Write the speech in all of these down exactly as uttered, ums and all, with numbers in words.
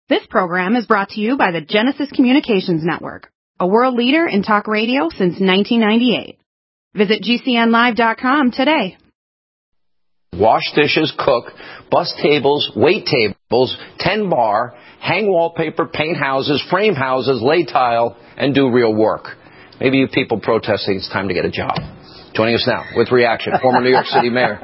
This program is brought to you by the Genesis Communications Network, a world leader in talk radio since nineteen ninety-eight. Visit G C N live dot com today. Wash dishes, cook, bus tables, wait tables, tend bar, hang wallpaper, paint houses, frame houses, lay tile, and do real work. Maybe you people protesting, it's time to get a job. Joining us now with reaction, former New York City Mayor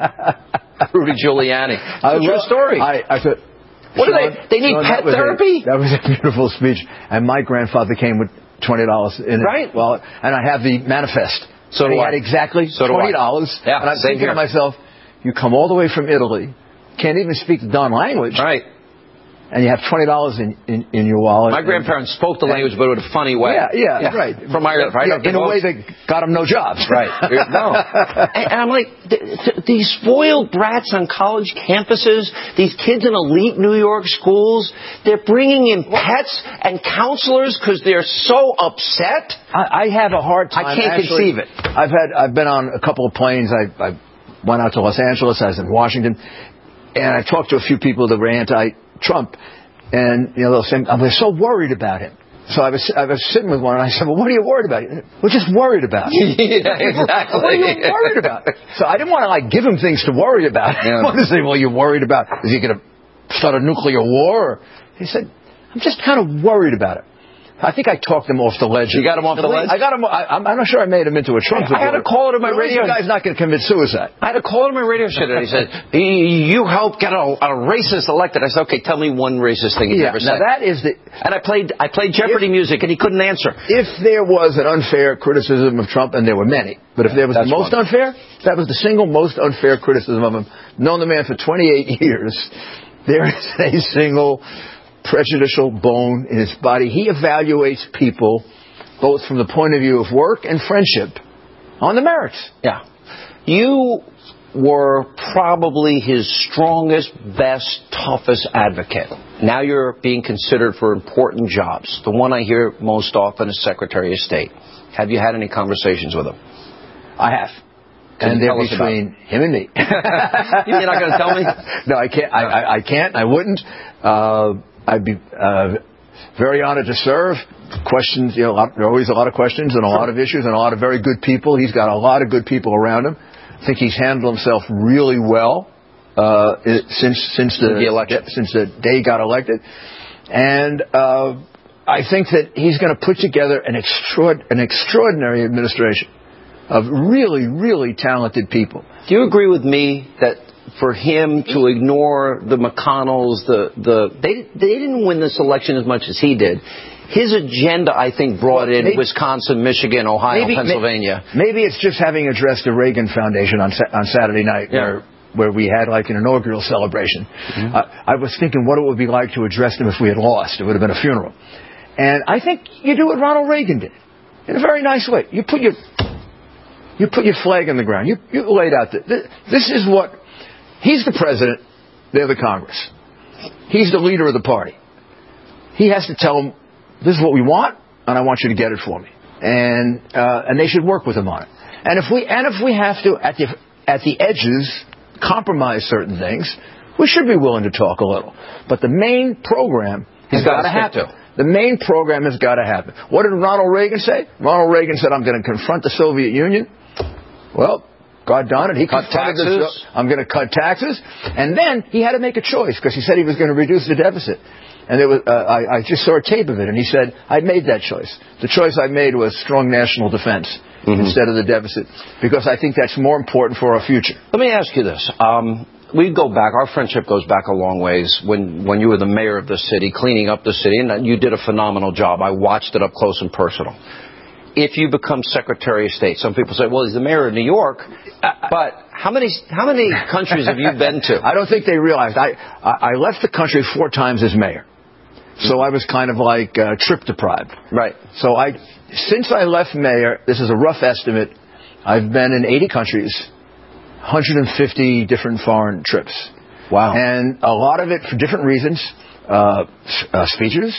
Rudy Giuliani. It's a true story. I, I could, what Sean, do they? They need Sean, pet that therapy? A, that was a beautiful speech. And my grandfather came with twenty dollars in it. Right. Well, and I have the manifest. So and do he I. had exactly so twenty dollars. Yeah, and I'm same thinking here. to myself, you come all the way from Italy, can't even speak the darn language. Right. And you have twenty dollars in, in, in your wallet. My grandparents spoke the language, but in a funny way. Yeah, yeah, yeah. right. From Ireland, right? Yeah, in a way that got them no jobs. Right. No. And, and I'm like, th- th- these spoiled brats on college campuses, these kids in elite New York schools, they're bringing in pets and counselors because they're so upset. I, I have a hard time. I can't actually, conceive it. I've had, I've been on a couple of planes. I, I went out to Los Angeles. I was in Washington, and I talked to a few people that were anti-Trump, and you know they'll say, "I'm so worried about him." So I was, I was sitting with one, and I said, "Well, what are you worried about?" We're just worried about. Yeah, exactly. What are you worried about? So I didn't want to like give him things to worry about. Yeah. I wanted to say, "Well, you're worried about is he going to start a nuclear war?" He said, "I'm just kind of worried about it." I think I talked him off the ledge. You got him off the ledge? I got him. I, I'm not sure I made him into a Trump I, I had a caller to my radio. The guy's not going to commit suicide. I had a caller to my radio show and he said, "You helped get a, a racist elected." I said, "Okay, tell me one racist thing he's yeah, ever now said." that is the. And I played I played Jeopardy if, music and he couldn't answer. If there was an unfair criticism of Trump, and there were many, but if there was That's the most fun. unfair, that was the single most unfair criticism of him. Known the man for twenty-eight years. There is a single prejudicial bone in his body. He evaluates people both from the point of view of work and friendship on the merits. Yeah. You were probably his strongest, best, toughest advocate. Now you're being considered for important jobs. The one I hear most often is Secretary of State. Have you had any conversations with him? I have. Can and you they're tell us between him and me. You're not going to tell me? No, I can't. I, I, I can't. I wouldn't. Uh, I'd be uh, very honored to serve. Questions, you know, there are always a lot of questions and a lot of issues and a lot of very good people. He's got a lot of good people around him. I think he's handled himself really well uh, since since the, the election, since the day he got elected. And uh, I think that he's going to put together an, extra, an extraordinary administration of really, really talented people. Do you agree with me that for him to ignore the McConnells, the the they they didn't win this election as much as he did? His agenda, I think, brought in maybe, Wisconsin, Michigan, Ohio, maybe, Pennsylvania. Maybe it's just having addressed the Reagan Foundation on on Saturday night, yeah. where where we had like an inaugural celebration. Mm-hmm. Uh, I was thinking what it would be like to address them if we had lost. It would have been a funeral. And I think you do what Ronald Reagan did in a very nice way. You put your you put your flag in the ground. You you laid out the, this is what he's the president. They're the Congress. He's the leader of the party. He has to tell them, this is what we want, and I want you to get it for me. And uh, and they should work with him on it. And if we and if we have to at the at the edges compromise certain things, we should be willing to talk a little. But the main program has got to happen. The main program has got to happen. What did Ronald Reagan say? Ronald Reagan said, "I'm going to confront the Soviet Union." Well, God darn it, he cut taxes. This, I'm going to cut taxes, and then he had to make a choice because he said he was going to reduce the deficit. And there was, uh, I, I just saw a tape of it, and he said, I made that choice. The choice I made was strong national defense mm-hmm. instead of the deficit, because I think that's more important for our future. Let me ask you this. Um, we go back, our friendship goes back a long ways when, when you were the mayor of the city, cleaning up the city, and you did a phenomenal job. I watched it up close and personal. If you become Secretary of State, some people say, well, he's the mayor of New York, but how many how many countries have you been to? I don't think they realized. I, I left the country four times as mayor. So I was kind of like uh, trip deprived. Right. So I, since I left mayor, this is a rough estimate, I've been in eighty countries, one hundred fifty different foreign trips. Wow. And a lot of it for different reasons. Uh, uh, speeches,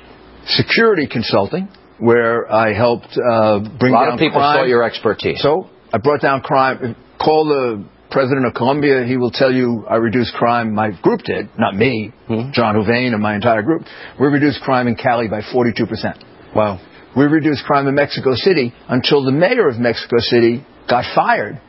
security consulting, where I helped uh, bring down crime. A lot of people saw your expertise. So I brought down crime, called the president of Colombia, he will tell you, I reduced crime. My group did, not me, mm-hmm. John Houvain and my entire group. We reduced crime in Cali by forty-two percent. Wow. We reduced crime in Mexico City until the mayor of Mexico City got fired.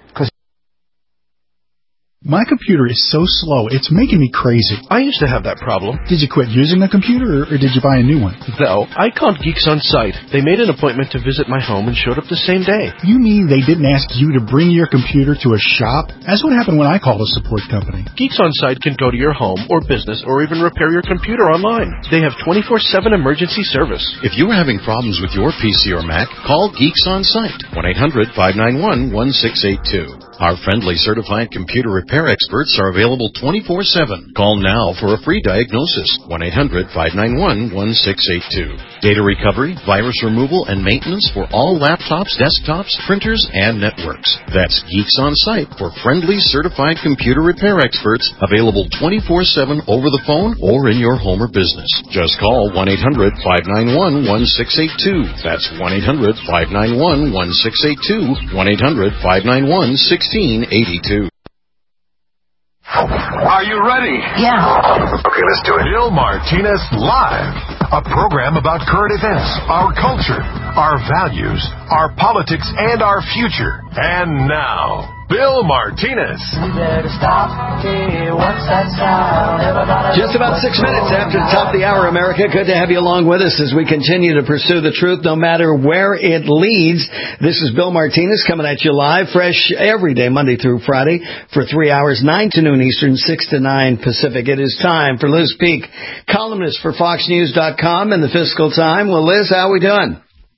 My computer is so slow, it's making me crazy. I used to have that problem. Did you quit using the computer, or, or did you buy a new one? No, I called Geeks On Site. They made an appointment to visit my home and showed up the same day. You mean they didn't ask you to bring your computer to a shop? That's what happened when I called a support company. Geeks On Site can go to your home or business or even repair your computer online. They have twenty-four seven emergency service. If you are having problems with your P C or Mac, call Geeks On Site, one eight hundred five nine one one six eight two. Our friendly certified computer repair experts are available twenty-four seven. Call now for a free diagnosis, one eight hundred five nine one one six eight two. Data recovery, virus removal, and maintenance for all laptops, desktops, printers, and networks. That's Geeks On Site for friendly certified computer repair experts, available twenty-four seven over the phone or in your home or business. Just call one eight hundred five nine one one six eight two. That's one eight hundred five nine one one six eight two, one eight hundred five nine one six eight two. Are you ready? Yeah. Okay, let's do it. Bill Martinez Live, a program about current events, our culture, our values, our politics, and our future. And now, Bill Martinez. Just about six minutes after the top of the hour, America. Good to have you along with us as we continue to pursue the truth no matter where it leads. This is Bill Martinez coming at you live, fresh every day, Monday through Friday, for three hours, nine to noon Eastern, six to nine Pacific. It is time for Liz Peek, columnist for Fox News dot com and the Fiscal Time. Well, Liz, how are we doing?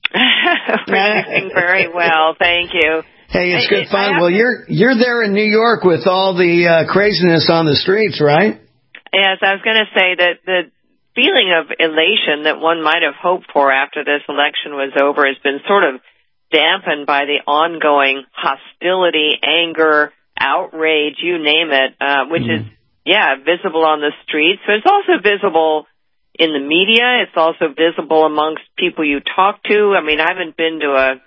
We're doing very well, thank you. Hey, it's good fun. Well, you're you're there in New York with all the uh, craziness on the streets, right? Yes, I was going to say that the feeling of elation that one might have hoped for after this election was over has been sort of dampened by the ongoing hostility, anger, outrage, you name it, uh, which mm. is, yeah, visible on the streets. But it's also visible in the media. It's also visible amongst people you talk to. I mean, I haven't been to a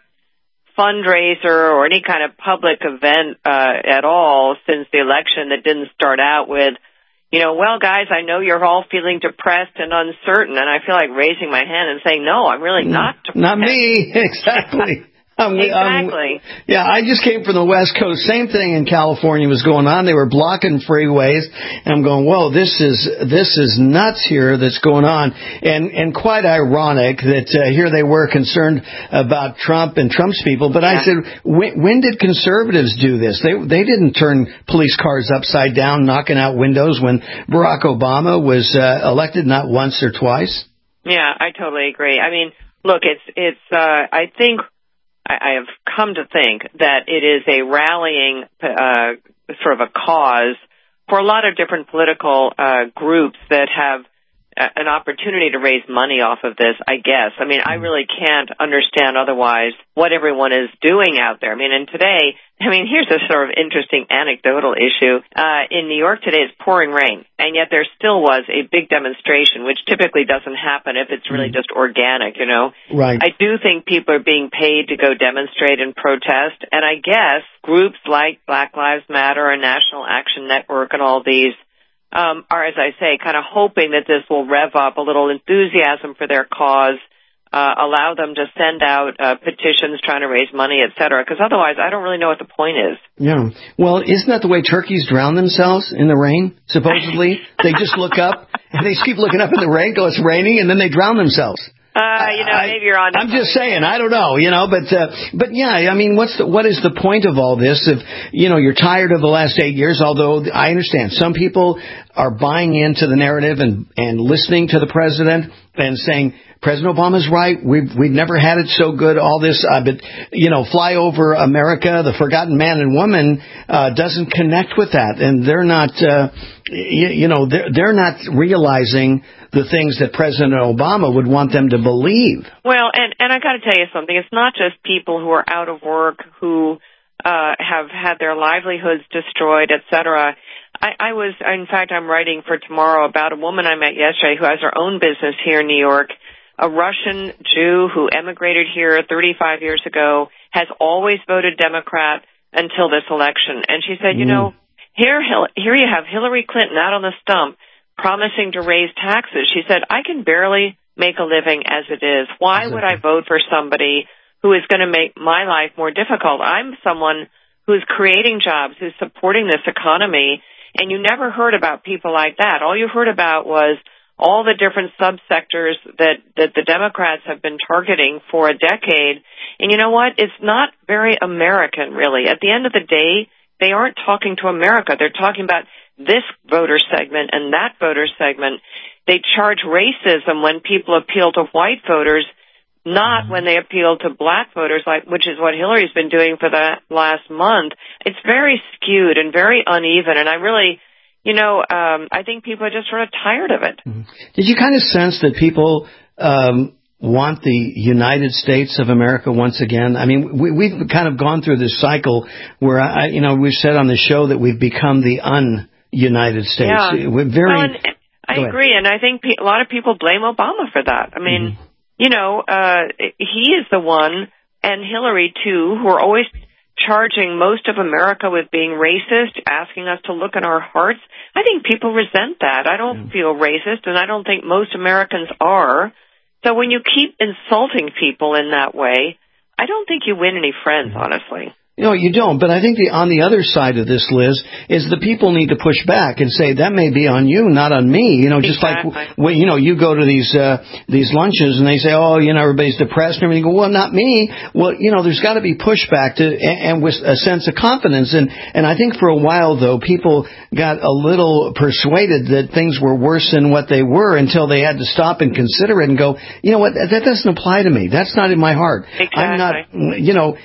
fundraiser or any kind of public event uh, at all since the election that didn't start out with, you know, well, guys, I know you're all feeling depressed and uncertain, and I feel like raising my hand and saying, no, I'm really not depressed. Not me, exactly. Um, exactly. Um, yeah, I just came from the West Coast. Same thing in California was going on. They were blocking freeways, and I'm going, whoa, this is this is nuts here that's going on, and and quite ironic that uh, here they were concerned about Trump and Trump's people. But yeah. I said, when, when did conservatives do this? They they didn't turn police cars upside down, knocking out windows when Barack Obama was uh, elected, not once or twice. Yeah, I totally agree. I mean, look, it's it's. Uh, I think. I have come to think that it is a rallying uh, sort of a cause for a lot of different political uh, groups that have uh, an opportunity to raise money off of this, I guess. I mean, I really can't understand otherwise what everyone is doing out there. I mean, and today, I mean, here's a sort of interesting anecdotal issue. Uh, in New York today, it's pouring rain, and yet there still was a big demonstration, which typically doesn't happen if it's really just organic, you know? Right. I do think people are being paid to go demonstrate and protest, and I guess groups like Black Lives Matter and National Action Network and all these um, are, as I say, kind of hoping that this will rev up a little enthusiasm for their cause, Uh, allow them to send out uh, petitions trying to raise money, et cetera, because otherwise I don't really know what the point is. Yeah. Well, isn't that the way turkeys drown themselves in the rain, supposedly? They just look up, and they just keep looking up in the rain, go, it's raining, and then they drown themselves. Uh, you know, I, maybe you're on. I'm just saying, I don't know, you know, but, uh, but yeah, I mean, what's the, what is the point of all this? If, you know, you're tired of the last eight years, although I understand some people are buying into the narrative and, and listening to the president and saying, President Obama's right. We've, we've never had it so good. All this, uh, but, you know, Flyover America, the forgotten man and woman, uh, doesn't connect with that. And they're not, uh, you, you know, they're, they're not realizing the things that President Obama would want them to believe. Well, and, and I got to tell you something. It's not just people who are out of work, who, uh, have had their livelihoods destroyed, et cetera. I, I was, in fact, I'm writing for tomorrow about a woman I met yesterday who has her own business here in New York. A Russian Jew who emigrated here thirty-five years ago, has always voted Democrat, until this election. And she said, you Mm. know, here, here you have Hillary Clinton out on the stump promising to raise taxes. She said, I can barely make a living as it is. Why Exactly. would I vote for somebody who is going to make my life more difficult? I'm someone who's creating jobs, who's supporting this economy, and you never heard about people like that. All you heard about was all the different subsectors that, that the Democrats have been targeting for a decade. And you know what? It's not very American, really. At the end of the day, they aren't talking to America. They're talking about this voter segment and that voter segment. They charge racism when people appeal to white voters, not when they appeal to black voters, like which is what Hillary's been doing for the last month. It's very skewed and very uneven, and I really, you know, um, I think people are just sort of tired of it. Mm-hmm. Did you kind of sense that people um, want the United States of America once again? I mean, we, we've kind of gone through this cycle where, I, you know, we've said on the show that we've become the un-United States. Yeah. We're very. Well, and I agree, and I think pe- a lot of people blame Obama for that. I mean, mm-hmm. you know, uh, he is the one, and Hillary, too, who are always charging most of America with being racist, asking us to look in our hearts. I think people resent that. I don't yeah. feel racist, and I don't think most Americans are. So when you keep insulting people in that way, I don't think you win any friends, honestly. No, you don't. But I think the on the other side of this, Liz, is the people need to push back and say that may be on you, not on me. You know, just exactly. like when you know you go to these uh, these lunches and they say, oh, you know, everybody's depressed and everything. You go, well, not me. Well, you know, there's got to be pushback to and, and with a sense of confidence. And and I think for a while though, people got a little persuaded that things were worse than what they were until they had to stop and consider it and go, you know what, that doesn't apply to me. That's not in my heart. Exactly. I'm not, you know,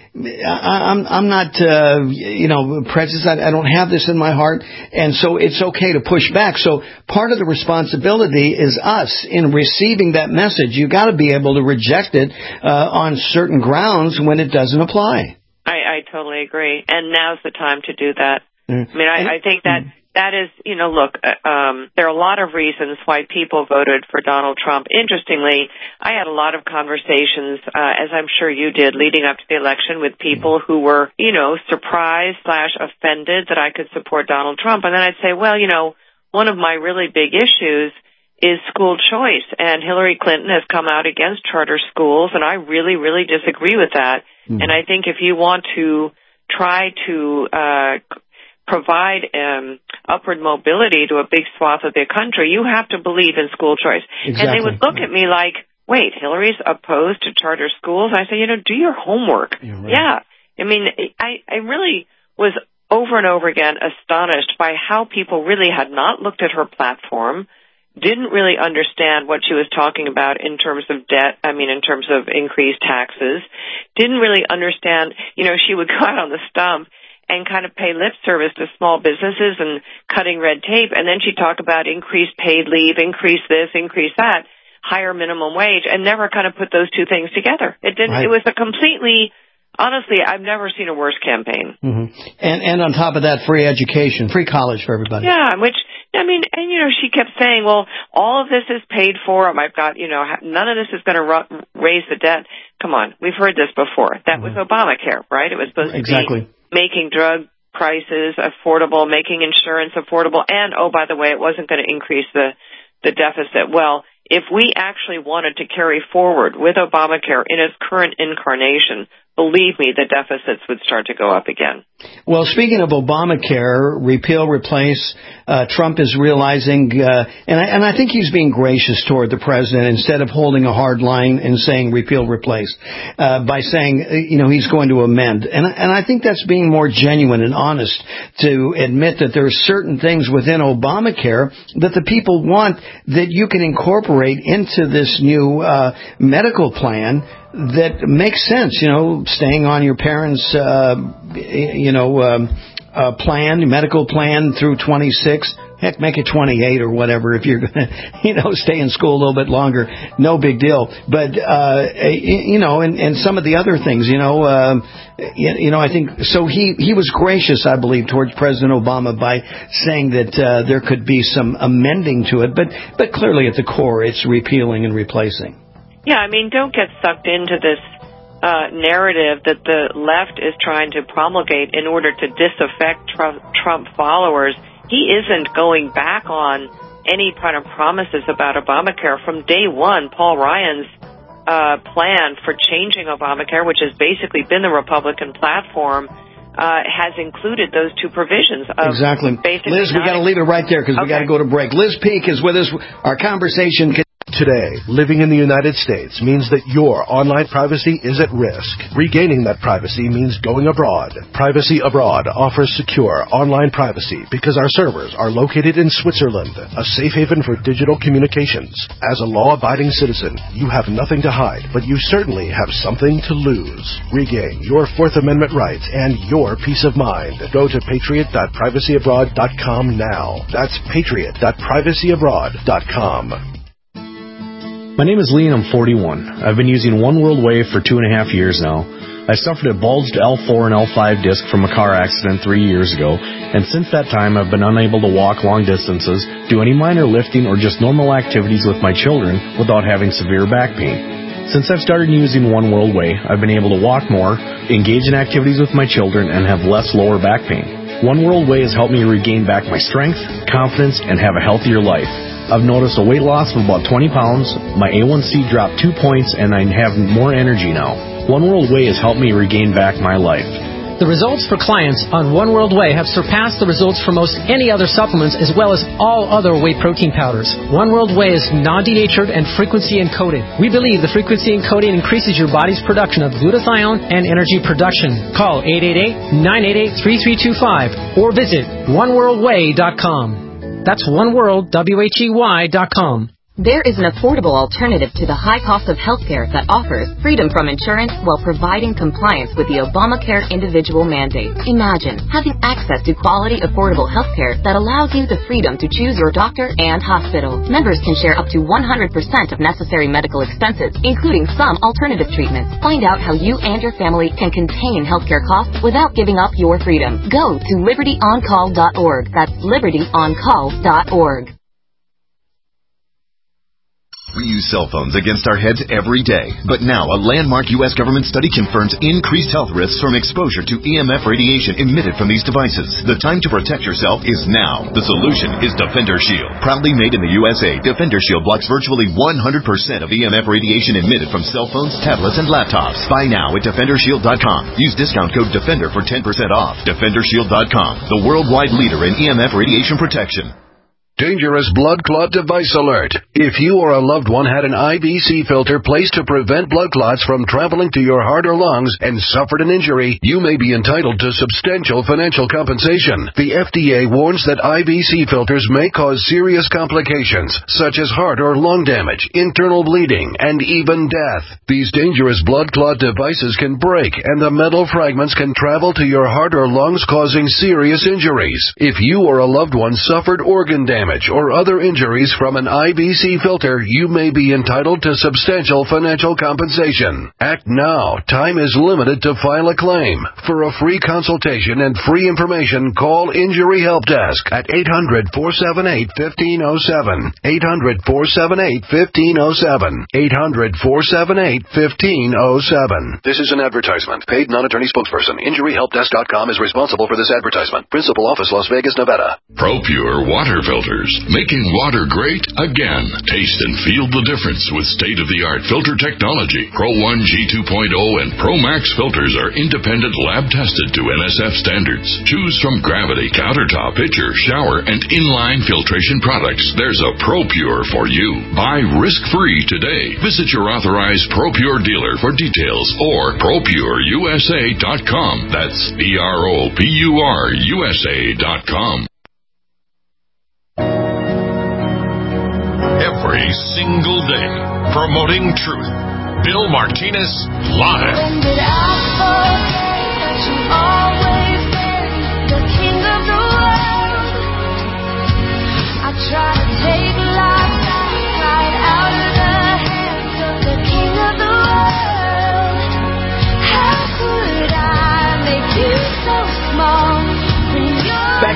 I, I'm. I'm not, uh, you know, prejudiced. I, I don't have this in my heart. And so it's okay to push back. So part of the responsibility is us in receiving that message. You got to be able to reject it uh, on certain grounds when it doesn't apply. I, I totally agree. And now's the time to do that. Mm. I mean, I, I think that that is, you know, look, uh, um, there are a lot of reasons why people voted for Donald Trump. Interestingly, I had a lot of conversations, uh, as I'm sure you did, leading up to the election with people who were, you know, surprised slash offended that I could support Donald Trump. And then I'd say, well, you know, one of my really big issues is school choice. And Hillary Clinton has come out against charter schools, and I really, really disagree with that. Mm-hmm. And I think if you want to try to uh provide um, upward mobility to a big swath of the country, you have to believe in school choice. Exactly. And they would look at me like, wait, Hillary's opposed to charter schools? I say, you know, do your homework. Right. Yeah. I mean, I, I really was over and over again astonished by how people really had not looked at her platform, didn't really understand what she was talking about in terms of debt, I mean, in terms of increased taxes, didn't really understand, you know, she would go out on the stump and kind of pay lip service to small businesses and cutting red tape. And then she'd talk about increased paid leave, increase this, increase that, higher minimum wage, and never kind of put those two things together. It didn't, right. It was a completely, honestly, I've never seen a worse campaign. Mm-hmm. And, and on top of that, free education, free college for everybody. Yeah, which, I mean, and you know, she kept saying, well, all of this is paid for. I've got, you know, none of this is going to ru- raise the debt. Come on, we've heard this before. That mm-hmm. was Obamacare, right? It was supposed exactly. to be making drug prices affordable, making insurance affordable, and, oh, by the way, it wasn't going to increase the, the deficit. Well, if we actually wanted to carry forward with Obamacare in its current incarnation, believe me, the deficits would start to go up again. Well, speaking of Obamacare, repeal, replace, uh, Trump is realizing, uh, and, I, and I think he's being gracious toward the president instead of holding a hard line and saying repeal, replace, uh, by saying, you know, he's going to amend. And, and I think that's being more genuine and honest to admit that there are certain things within Obamacare that the people want that you can incorporate into this new uh, medical plan that makes sense, you know, staying on your parents' uh, you know, um, uh, plan, medical plan through twenty-six. Heck, make it twenty-eight or whatever if you're going to, you know, stay in school a little bit longer. No big deal. But, uh, you know, and, and some of the other things, you know, uh, you know, I think, so he, he was gracious, I believe, towards President Obama by saying that uh, there could be some amending to it. But, but clearly at the core, it's repealing and replacing. Yeah, I mean, don't get sucked into this uh, narrative that the left is trying to promulgate in order to disaffect Trump, Trump followers, he isn't going back on any kind of promises about Obamacare. From day one, Paul Ryan's uh, plan for changing Obamacare, which has basically been the Republican platform, uh, has included those two provisions. Of exactly. Liz, we got to leave it right there because okay. we got to go to break. Liz Peek is with us. Our conversation can Today, living in the United States means that your online privacy is at risk. Regaining that privacy means going abroad. Privacy Abroad offers secure online privacy because our servers are located in Switzerland, a safe haven for digital communications. As a law-abiding citizen, you have nothing to hide, but you certainly have something to lose. Regain your Fourth Amendment rights and your peace of mind. Go to patriot dot privacy abroad dot com now. That's patriot dot privacy abroad dot com. My name is Lee and I'm forty-one. I've been using One World Wave for two and a half years now. I suffered a bulged L four and L five disc from a car accident three years ago, and since that time I've been unable to walk long distances, do any minor lifting, or just normal activities with my children without having severe back pain. Since I've started using One World Way, I've been able to walk more, engage in activities with my children, and have less lower back pain. One World Way has helped me regain back my strength, confidence, and have a healthier life. I've noticed a weight loss of about twenty pounds, my A one C dropped two points, and I have more energy now. One World Way has helped me regain back my life. The results for clients on One World Way have surpassed the results for most any other supplements, as well as all other whey protein powders. One World Way is non-denatured and frequency encoded. We believe the frequency encoding increases your body's production of glutathione and energy production. Call eight eight eight, nine eight eight, three three two five or visit one world way dot com. That's one world, W H E Y dot com. There is an affordable alternative to the high cost of healthcare that offers freedom from insurance while providing compliance with the Obamacare individual mandate. Imagine having access to quality, affordable healthcare that allows you the freedom to choose your doctor and hospital. Members can share up to one hundred percent of necessary medical expenses, including some alternative treatments. Find out how you and your family can contain healthcare costs without giving up your freedom. Go to liberty on call dot org. That's liberty on call dot org. We use cell phones against our heads every day, but now a landmark U S government study confirms increased health risks from exposure to E M F radiation emitted from these devices. The time to protect yourself is now. The solution is Defender Shield. Proudly made in the U S A, Defender Shield blocks virtually one hundred percent of E M F radiation emitted from cell phones, tablets, and laptops. Buy now at defender shield dot com. Use discount code DEFENDER for ten percent off. defender shield dot com, the worldwide leader in E M F radiation protection. Dangerous blood clot device alert. If you or a loved one had an I V C filter placed to prevent blood clots from traveling to your heart or lungs and suffered an injury, you may be entitled to substantial financial compensation. The F D A warns that I V C filters may cause serious complications, such as heart or lung damage, internal bleeding, and even death. These dangerous blood clot devices can break, and the metal fragments can travel to your heart or lungs, causing serious injuries. If you or a loved one suffered organ damage, or other injuries from an I V C filter, you may be entitled to substantial financial compensation. Act now. Time is limited to file a claim. For a free consultation and free information, call Injury Help Desk at eight hundred, four seven eight, one five zero seven. eight hundred, four seven eight, one five zero seven. eight hundred, four seven eight, one five zero seven. This is an advertisement. Paid non-attorney spokesperson. Injury Help Desk dot com is responsible for this advertisement. Principal office, Las Vegas, Nevada. ProPure water filters. Making water great again. Taste and feel the difference with state-of-the-art filter technology. Pro one G two point oh and Pro Max filters are independent lab-tested to N S F standards. Choose from Gravity, Countertop, Pitcher, Shower, and Inline filtration products. There's a ProPure for you. Buy risk-free today. Visit your authorized ProPure dealer for details or pro pure U S A dot com. That's P R O P U R U S A dot com. Every single day, promoting truth. Bill Martinez Live. When did I forget that you always been the king of the world? I try to take life right out of the hands of the king of the world. How could I make you so small? Back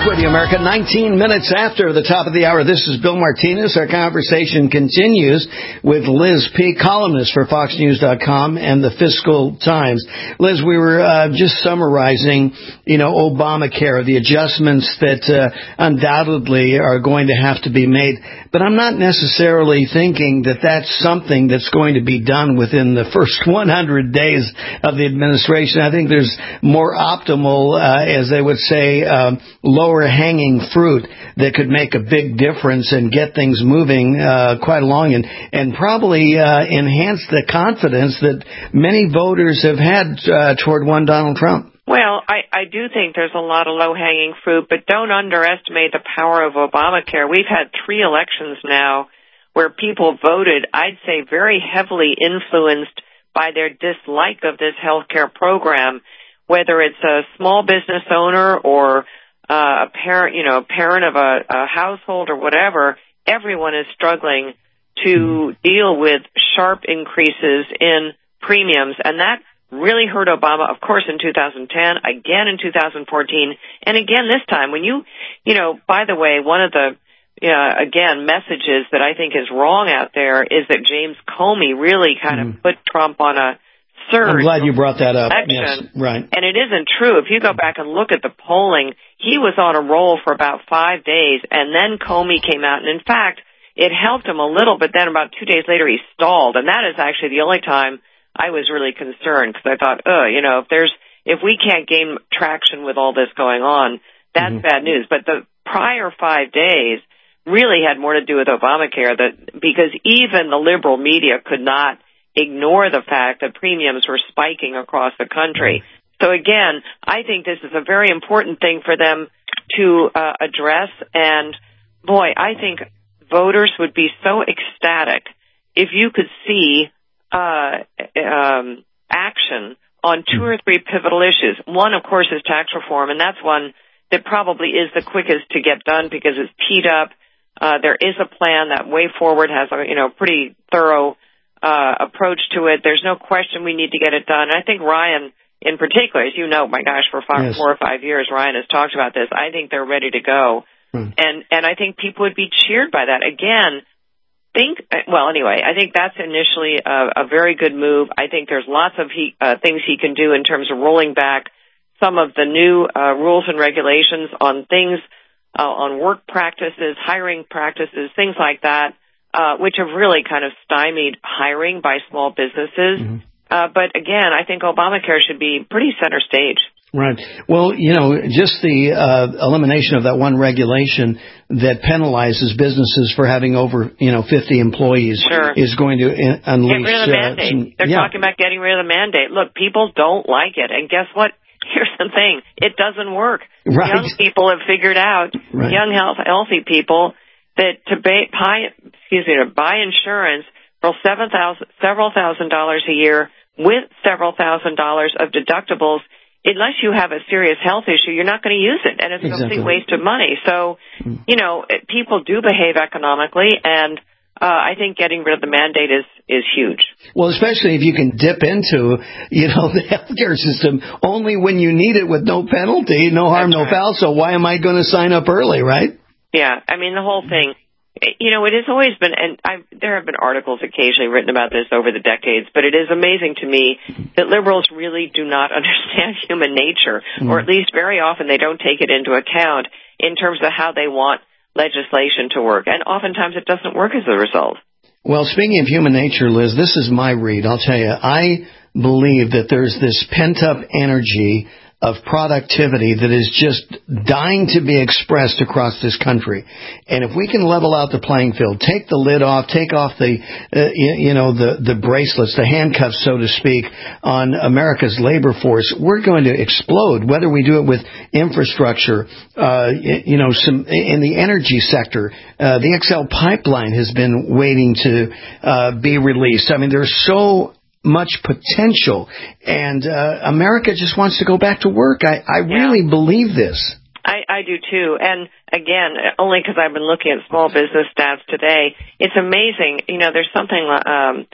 Back with you, America. nineteen minutes after the top of the hour. This is Bill Martinez. Our conversation continues with Liz Peek, columnist for Fox News dot com and the Fiscal Times. Liz, we were uh, just summarizing, you know, Obamacare, the adjustments that uh, undoubtedly are going to have to be made. But I'm not necessarily thinking that that's something that's going to be done within the first one hundred days of the administration. I think there's more optimal, uh, as they would say, um, lower-hanging fruit that could make a big difference and get things moving uh, quite along and, and probably uh, enhance the confidence that many voters have had uh, toward one Donald Trump. Well, I, I do think there's a lot of low-hanging fruit, but don't underestimate the power of Obamacare. We've had three elections now where people voted, I'd say, very heavily influenced by their dislike of this health care program, whether it's a small business owner or uh, a parent, you know, a parent of a, a household or whatever. Everyone is struggling to deal with sharp increases in premiums, and that really hurt Obama, of course, in two thousand ten, again in two thousand fourteen, and again this time. When you, you know, by the way, one of the, uh, again, messages that I think is wrong out there is that James Comey really kind mm. of put Trump on a surge. I'm glad you brought that up. Election. Yes, right. And it isn't true. If you go back and look at the polling, he was on a roll for about five days, and then Comey came out, and in fact, it helped him a little, but then about two days later he stalled, and that is actually the only time I was really concerned, because I thought, oh, you know, if there's, if we can't gain traction with all this going on, that's mm-hmm. bad news. But the prior five days really had more to do with Obamacare, that because even the liberal media could not ignore the fact that premiums were spiking across the country. So again, I think this is a very important thing for them to uh, address. And boy, I think voters would be so ecstatic if you could see uh, um, action on two or three pivotal issues. One, of course, is tax reform, and that's one that probably is the quickest to get done because it's teed up. Uh, there is a plan. That Way Forward has a, you know, pretty thorough uh, approach to it. There's no question we need to get it done. And I think Ryan, in particular, as you know, my gosh, for five, yes. four or five years, Ryan has talked about this. I think they're ready to go. Hmm. And, and I think people would be cheered by that. Again, think, well, anyway, I think that's initially a, a very good move. I think there's lots of he, uh, things he can do in terms of rolling back some of the new uh, rules and regulations on things, uh, on work practices, hiring practices, things like that, uh, which have really kind of stymied hiring by small businesses. Mm-hmm. Uh, but again, I think Obamacare should be pretty center stage. Right. Well, you know, just the uh, elimination of that one regulation that penalizes businesses for having over, you know, fifty employees sure. is going to in- unleash. Get rid of the uh, mandate. some, They're yeah. talking about getting rid of the mandate. Look, people don't like it. And guess what? Here's the thing. It doesn't work. Right. Young people have figured out, right. young, health, healthy people, that to buy, buy, excuse me, to buy insurance for seven thousand, several thousand dollars a year with several thousand dollars of deductibles, unless you have a serious health issue, you're not going to use it, and it's exactly. a complete waste of money. So, you know, people do behave economically, and uh, I think getting rid of the mandate is, is huge. Well, especially if you can dip into, you know, the healthcare system only when you need it with no penalty, no harm, That's no right. foul. So why am I going to sign up early, right? Yeah, I mean, the whole thing. You know, it has always been, and I've, there have been articles occasionally written about this over the decades, but it is amazing to me that liberals really do not understand human nature, mm. or at least very often they don't take it into account in terms of how they want legislation to work. And oftentimes it doesn't work as a result. Well, speaking of human nature, Liz, this is my read. I'll tell you, I believe that there's this pent-up energy of productivity that is just dying to be expressed across this country. And if we can level out the playing field, take the lid off, take off the, uh, you, you know, the, the bracelets, the handcuffs, so to speak, on America's labor force, we're going to explode, whether we do it with infrastructure, uh, you know, some in the energy sector. Uh, the X L pipeline has been waiting to uh, be released. I mean, there's so much potential, and uh, America just wants to go back to work. I, I yeah. really believe this. I, I do too, and again, only because I've been looking at small business stats today, it's amazing. You know, there's something um,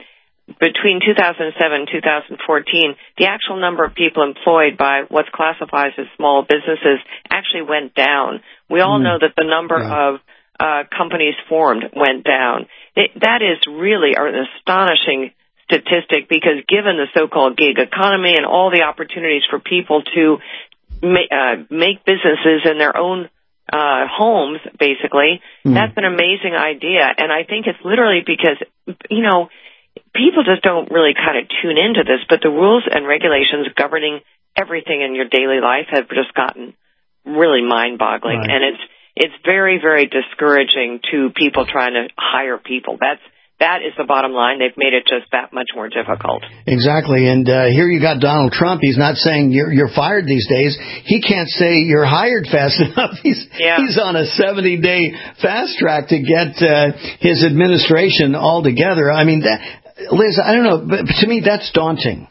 between two thousand seven and two thousand fourteen, the actual number of people employed by what's classified as small businesses actually went down. We all mm. know that the number yeah. of uh, companies formed went down. It, that is really an astonishing statistic because given the so-called gig economy and all the opportunities for people to ma- uh, make businesses in their own uh, homes, basically, mm. that's an amazing idea. And I think it's literally because, you know, people just don't really kind of tune into this, but the rules and regulations governing everything in your daily life have just gotten really mind-boggling. Right. And it's it's very, very discouraging to people trying to hire people. That's That is the bottom line. They've made it just that much more difficult. Exactly. And uh, here you got Donald Trump. He's not saying you're, you're fired these days. He can't say you're hired fast enough. He's, yeah. he's on a seventy-day fast track to get uh, his administration all together. I mean, that, Liz, I don't know, but to me that's daunting.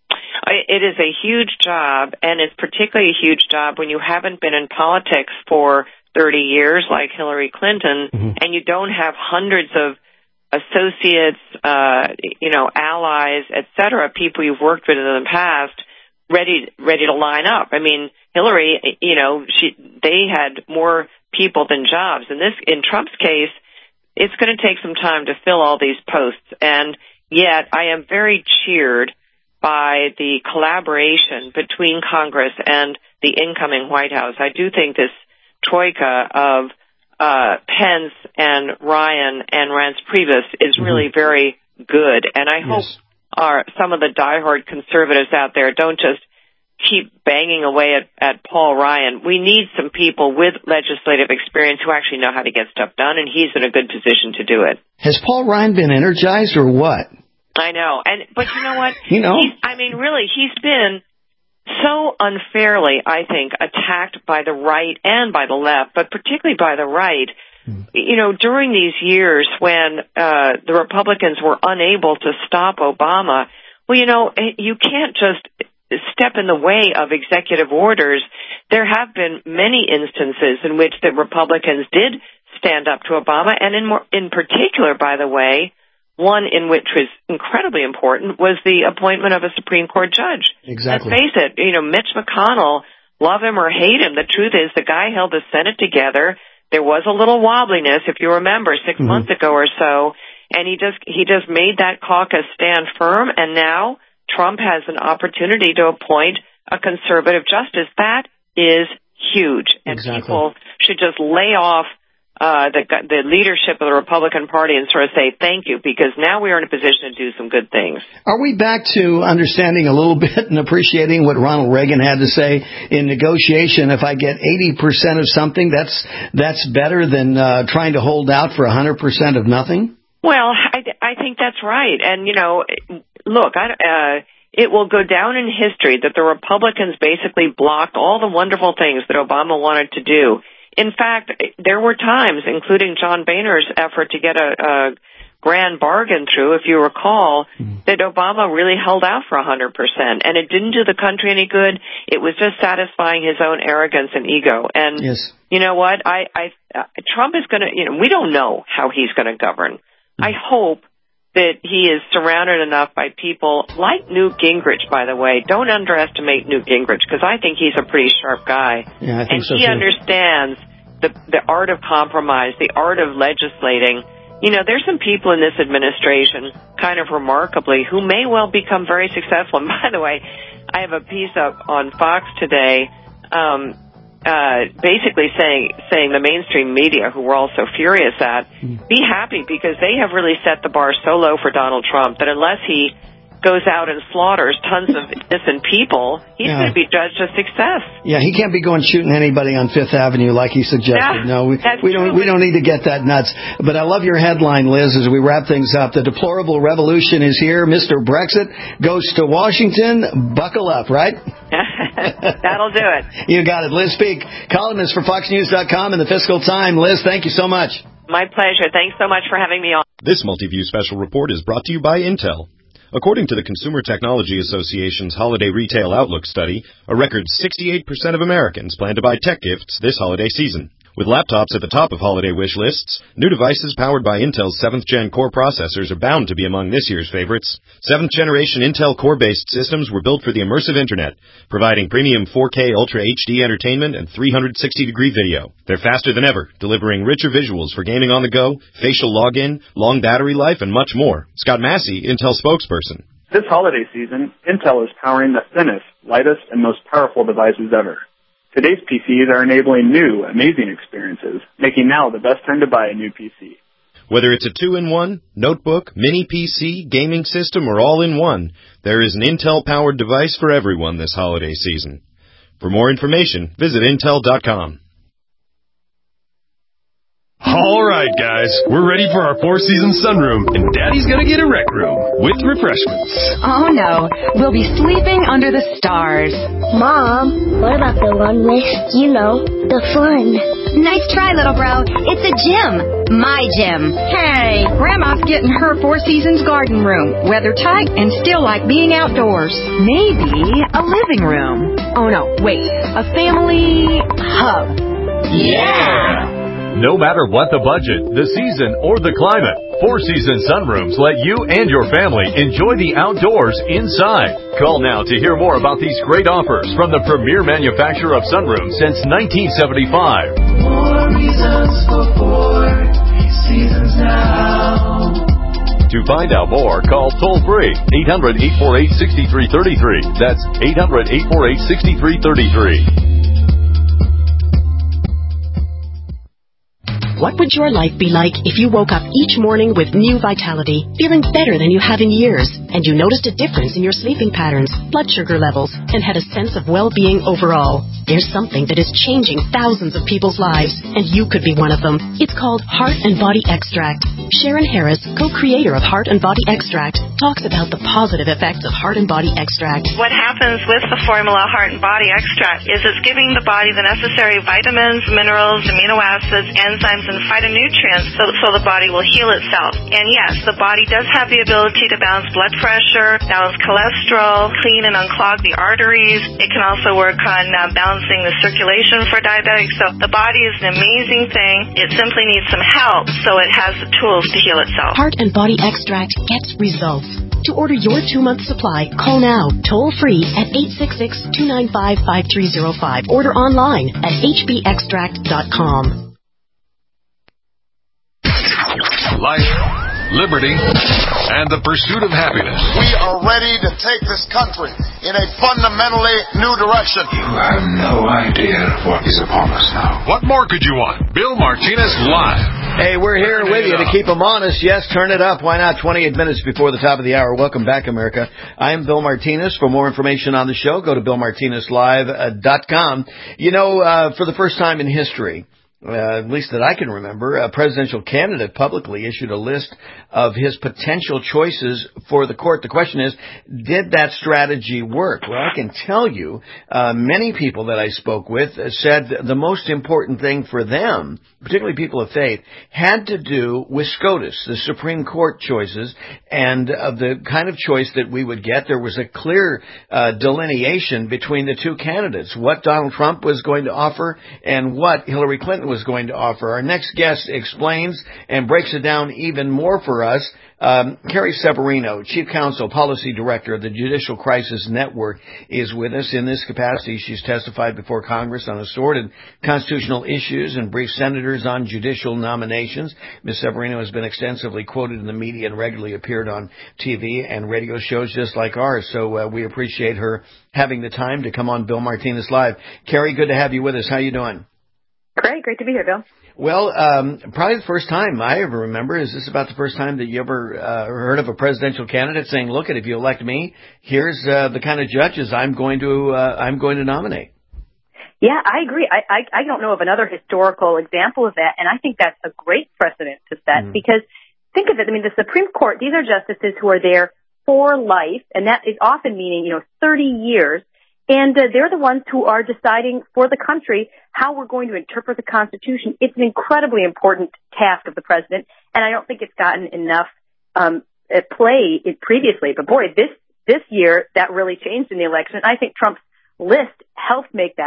It is a huge job, and it's particularly a huge job when you haven't been in politics for thirty years like Hillary Clinton, mm-hmm. and you don't have hundreds of associates, uh, you know, allies, et cetera, people you've worked with in the past, ready, ready to line up. I mean, Hillary, you know, she, they had more people than jobs. In this, in Trump's case, it's going to take some time to fill all these posts. And yet I am very cheered by the collaboration between Congress and the incoming White House. I do think this troika of Uh, Pence and Ryan and Reince Priebus is really mm-hmm. very good. And I hope yes. our, some of the diehard conservatives out there don't just keep banging away at, at Paul Ryan. We need some people with legislative experience who actually know how to get stuff done, and he's in a good position to do it. Has Paul Ryan been energized or what? I know. and But you know what? you know? He's, I mean, really, he's been so unfairly, I think, attacked by the right and by the left, but particularly by the right. Mm. You know, during these years when uh, the Republicans were unable to stop Obama, well, you know, you can't just step in the way of executive orders. There have been many instances in which the Republicans did stand up to Obama, and in more, in particular, by the way, one in which was incredibly important was the appointment of a Supreme Court judge. Exactly. Let's face it, you know, Mitch McConnell, love him or hate him, the truth is the guy held the Senate together. There was a little wobbliness, if you remember, six mm-hmm. months ago or so, and he just he just made that caucus stand firm, and now Trump has an opportunity to appoint a conservative justice. That is huge, and exactly. people should just lay off Uh, the, the leadership of the Republican Party and sort of say thank you, because now we are in a position to do some good things. Are we back to understanding a little bit and appreciating what Ronald Reagan had to say in negotiation? If I get eighty percent of something, that's that's better than uh, trying to hold out for one hundred percent of nothing? Well, I, I think that's right. And, you know, look, I, uh, it will go down in history that the Republicans basically blocked all the wonderful things that Obama wanted to do. In fact, there were times, including John Boehner's effort to get a, a grand bargain through, if you recall, mm. that Obama really held out for one hundred percent. And it didn't do the country any good. It was just satisfying his own arrogance and ego. And yes. you know what? I, I, uh, Trump is going to, you know, we don't know how he's going to govern. Mm. I hope that he is surrounded enough by people like Newt Gingrich, by the way. Don't underestimate Newt Gingrich, because I think he's a pretty sharp guy. Yeah, I think and so he too. understands the, the art of compromise, the art of legislating. You know, there's some people in this administration, kind of remarkably, who may well become very successful. And by the way, I have a piece up on Fox today, um, Uh, basically saying saying the mainstream media, who we're all so furious at, be happy, because they have really set the bar so low for Donald Trump that unless he goes out and slaughters tons of innocent people, he's yeah. going to be judged a success. Yeah, he can't be going shooting anybody on Fifth Avenue like he suggested. Yeah, no, we, we don't true. we don't need to get that nuts. But I love your headline, Liz, as we wrap things up. The deplorable revolution is here. Mister Brexit goes to Washington. Buckle up, right? That'll do it. You got it. Liz Peek, columnist for Fox News dot com and the Fiscal Time. Liz, thank you so much. My pleasure. Thanks so much for having me on. This Multiview special report is brought to you by Intel. According to the Consumer Technology Association's Holiday Retail Outlook study, a record sixty-eight percent of Americans plan to buy tech gifts this holiday season. With laptops at the top of holiday wish lists, new devices powered by Intel's seventh gen Core processors are bound to be among this year's favorites. seventh generation Intel Core-based systems were built for the immersive internet, providing premium four K Ultra H D entertainment and three hundred sixty degree video. They're faster than ever, delivering richer visuals for gaming on the go, facial login, long battery life, and much more. Scott Massey, Intel spokesperson. This holiday season, Intel is powering the thinnest, lightest, and most powerful devices ever. Today's P Cs are enabling new, amazing experiences, making now the best time to buy a new P C. Whether it's a two in one, notebook, mini P C, gaming system, or all-in-one, there is an Intel-powered device for everyone this holiday season. For more information, visit Intel dot com. All right, guys, we're ready for our four-season sunroom, and Daddy's gonna get a rec room with refreshments. Oh, no. We'll be sleeping under the stars. Mom, what about the one with, you know, the fun? Nice try, little bro. It's a gym. My gym. Hey, Grandma's getting her Four Seasons garden room. Weather tight and still like being outdoors. Maybe a living room. Oh, no, wait. A family hub. Yeah! No matter what the budget, the season, or the climate, Four Seasons Sunrooms let you and your family enjoy the outdoors inside. Call now to hear more about these great offers from the premier manufacturer of sunrooms since nineteen seventy-five. More reasons for Four Seasons now. To find out more, call toll-free eight hundred, eight four eight, six three three three. That's eight hundred, eight four eight, six three three three. What would your life be like if you woke up each morning with new vitality, feeling better than you have in years, and you noticed a difference in your sleeping patterns, blood sugar levels, and had a sense of well-being overall? There's something that is changing thousands of people's lives, and you could be one of them. It's called Heart and Body Extract. Sharon Harris, co-creator of Heart and Body Extract, talks about the positive effects of Heart and Body Extract. What happens with the formula Heart and Body Extract is it's giving the body the necessary vitamins, minerals, amino acids, enzymes, and phytonutrients so, so the body will heal itself. And yes, the body does have the ability to balance blood pressure, balance cholesterol, clean and unclog the arteries. It can also work on uh, balancing the circulation for diabetics. So the body is an amazing thing. It simply needs some help so it has the tools to heal itself. Heart and Body Extract gets results. To order your two-month supply, call now, toll-free at eight six six, two nine five, five three zero five. Order online at h b extract dot com. Life, liberty, and the pursuit of happiness. We are ready to take this country in a fundamentally new direction. You have no idea what is upon us now. What more could you want? Bill Martinez Live. Hey, we're here with you to keep them honest. Yes, turn it up. Why not? twenty-eight minutes before the top of the hour. Welcome back, America. I am Bill Martinez. For more information on the show, go to bill martinez live dot com. You know, uh, for the first time in history, Uh, at least that I can remember, a presidential candidate publicly issued a list of his potential choices for the court. The question is, did that strategy work? Well, I can tell you, uh, many people that I spoke with said the most important thing for them, particularly people of faith, had to do with SCOTUS, the Supreme Court choices, and of the kind of choice that we would get. There was a clear uh, delineation between the two candidates, what Donald Trump was going to offer and what Hillary Clinton was going to offer. Our next guest explains and breaks it down even more for us. Um, Carrie Severino, Chief Counsel, Policy Director of the Judicial Crisis Network, is with us. In this capacity, she's testified before Congress on assorted constitutional issues and briefed senators on judicial nominations. Miz Severino has been extensively quoted in the media and regularly appeared on T V and radio shows just like ours. So uh, we appreciate her having the time to come on Bill Martinez Live. Carrie, good to have you with us. How you doing? Great. Great to be here, Bill. Well, um, probably the first time I ever remember. Is this about the first time that you ever uh, heard of a presidential candidate saying, "Look, if you elect me, here's uh, the kind of judges I'm going to uh, I'm going to nominate"? Yeah, I agree. I, I I don't know of another historical example of that, and I think that's a great precedent to set mm. because think of it. I mean, the Supreme Court; these are justices who are there for life, and that is often meaning you know thirty years. And uh, they're the ones who are deciding for the country how we're going to interpret the Constitution. It's an incredibly important task of the president, and I don't think it's gotten enough um, play previously. But boy, this this year that really changed in the election. I think Trump's list helped make that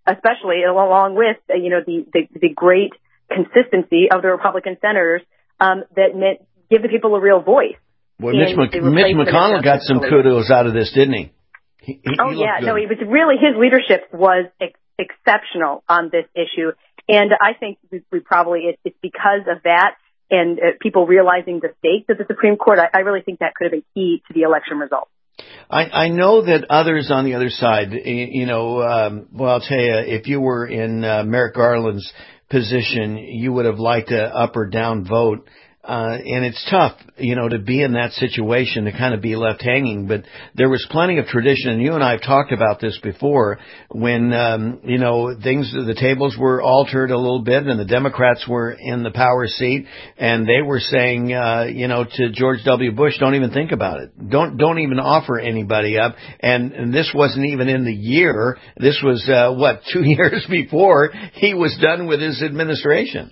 especially along with, uh, you know, the, the, the great consistency of the Republican senators um, that meant give the people a real voice. Well, Mitch, Mc, Mitch McConnell got some kudos out of this, didn't he? he, he oh, he yeah. good. No, it was really, his leadership was ex- exceptional on this issue. And I think we, we probably, it, it's because of that and uh, people realizing the stakes of the Supreme Court. I, I really think that could have been key to the election result. I, I know that others on the other side, you know, um, well, I'll tell you, if you were in uh, Merrick Garland's position, you would have liked a up or down vote. Uh, and it's tough, you know, to be in that situation, to kind of be left hanging. But there was plenty of tradition, and you and I have talked about this before, when, um, you know, things, the tables were altered a little bit, and the Democrats were in the power seat, and they were saying, uh, you know, to George W. Bush, don't even think about it. Don't, don't even offer anybody up. And, and this wasn't even in the year. This was, uh, what, two years before he was done with his administration.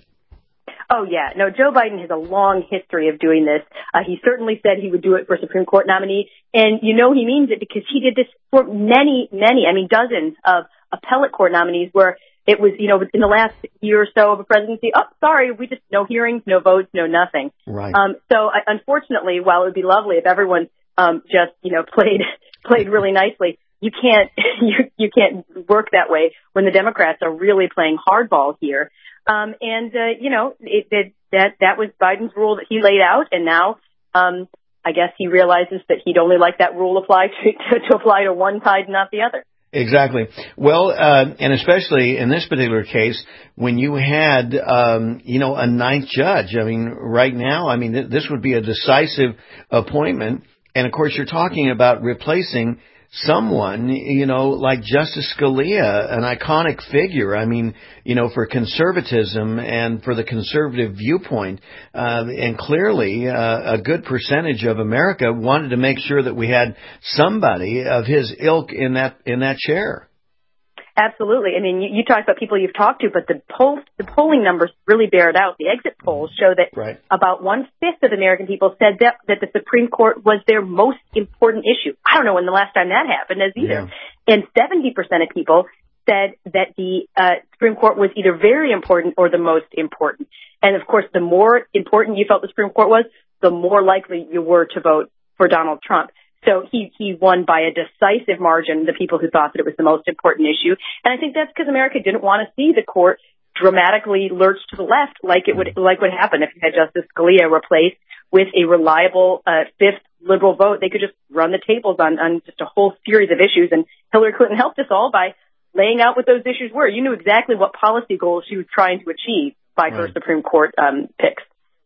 Oh, yeah. No, Joe Biden has a long history of doing this. Uh, he certainly said he would do it for Supreme Court nominee. And you know he means it because he did this for many, many, I mean, dozens of appellate court nominees where it was, you know, in the last year or so of a presidency, oh, sorry, we just, no hearings, no votes, no nothing. Right. Um, so uh, unfortunately, while it would be lovely if everyone um, just, you know, played played really nicely, you can't you you can't work that way when the Democrats are really playing hardball here. Um, and, uh, you know, it, it, that, that was Biden's rule that he laid out. And now, um, I guess he realizes that he'd only like that rule apply to, to, to apply to one side, not the other. Exactly. Well, uh, and especially in this particular case, when you had, um, you know, a ninth judge, I mean, right now, I mean, th- this would be a decisive appointment. And of course, you're talking about replacing someone, you know, like Justice Scalia, an iconic figure. I mean, you know, for conservatism and for the conservative viewpoint. Uh, and clearly, uh, a good percentage of America wanted to make sure that we had somebody of his ilk in that, in that chair. Absolutely. I mean, you, you talk about people you've talked to, but the poll, the polling numbers really bear it out. The exit polls show that right. about one-fifth of American people said that, that the Supreme Court was their most important issue. I don't know when the last time that happened as either. Yeah. And seventy percent of people said that the uh, Supreme Court was either very important or the most important. And, of course, the more important you felt the Supreme Court was, the more likely you were to vote for Donald Trump. So he, he won by a decisive margin, the people who thought that it was the most important issue. And I think that's because America didn't want to see the court dramatically lurch to the left like it would, like would happen if you had Justice Scalia replaced with a reliable uh, fifth liberal vote. They could just run the tables on, on just a whole series of issues. And Hillary Clinton helped us all by laying out what those issues were. You knew exactly what policy goals she was trying to achieve by right. her Supreme Court um, picks.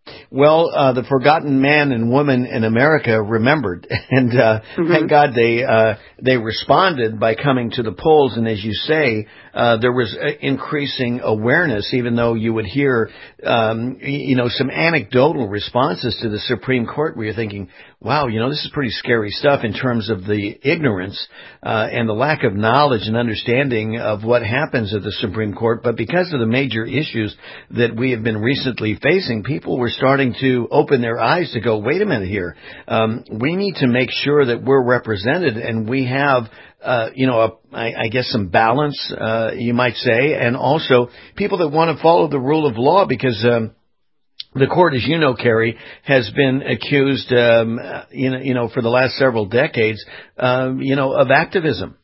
Well, uh, the forgotten man and woman in America remembered, and uh, mm-hmm. thank God they uh, they responded by coming to the polls. And as you say, uh, there was increasing awareness, even though you would hear, um, you know, some anecdotal responses to the Supreme Court where you're thinking, wow, you know, this is pretty scary stuff in terms of the ignorance uh, and the lack of knowledge and understanding of what happens at the Supreme Court. But because of the major issues that we have been recently facing, people were starting to open their eyes to go, wait a minute here. Um, we need to make sure that we're represented and we have, uh, you know, a, I, I guess some balance, uh, you might say, and also people that want to follow the rule of law because, um, the court, as you know, Carrie, has been accused, um, you know, you know, for the last several decades, um, you know, of activism.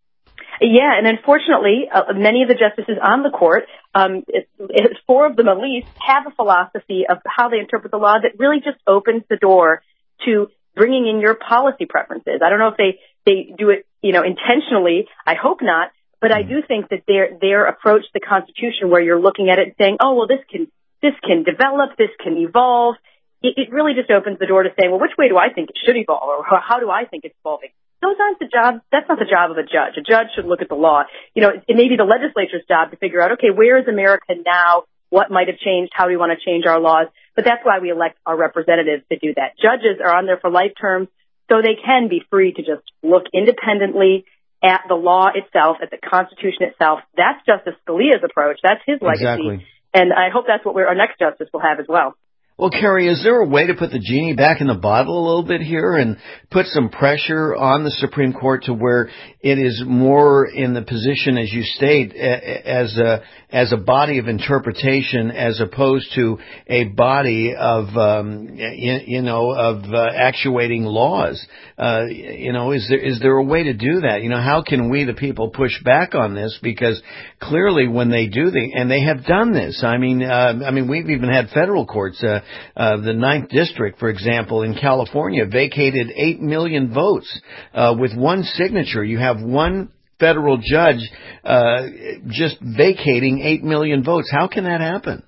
Yeah, and unfortunately, uh, many of the justices on the court, um, it, it, four of them at least, have a philosophy of how they interpret the law that really just opens the door to bringing in your policy preferences. I don't know if they, they do it, you know, intentionally. I hope not, but I do think that their their approach to the Constitution, where you're looking at it and saying, oh, well, this can this can develop, this can evolve. It, it really just opens the door to saying, well, which way do I think it should evolve, or how do I think it's evolving? Those aren't the job. That's not the job of a judge. A judge should look at the law. You know, it may be the legislature's job to figure out, okay, where is America now? What might have changed? How do we want to change our laws? But that's why we elect our representatives to do that. Judges are on there for life terms, so they can be free to just look independently at the law itself, at the Constitution itself. That's Justice Scalia's approach. That's his legacy. Exactly. And I hope that's what we're, our next justice will have as well. Well, Carrie, is there a way to put the genie back in the bottle a little bit here and put some pressure on the Supreme Court to where it is more in the position, as you state, as a as a body of interpretation as opposed to a body of, um, you, you know, of uh, actuating laws? Uh, you know, is there is there a way to do that? You know, how can we, the people, push back on this? Because clearly, when they do the, and they have done this. I mean, uh, I mean, we've even had federal courts. Uh, uh, the Ninth District, for example, in California, vacated eight million votes uh, with one signature. You have one federal judge uh, just vacating eight million votes. How can that happen?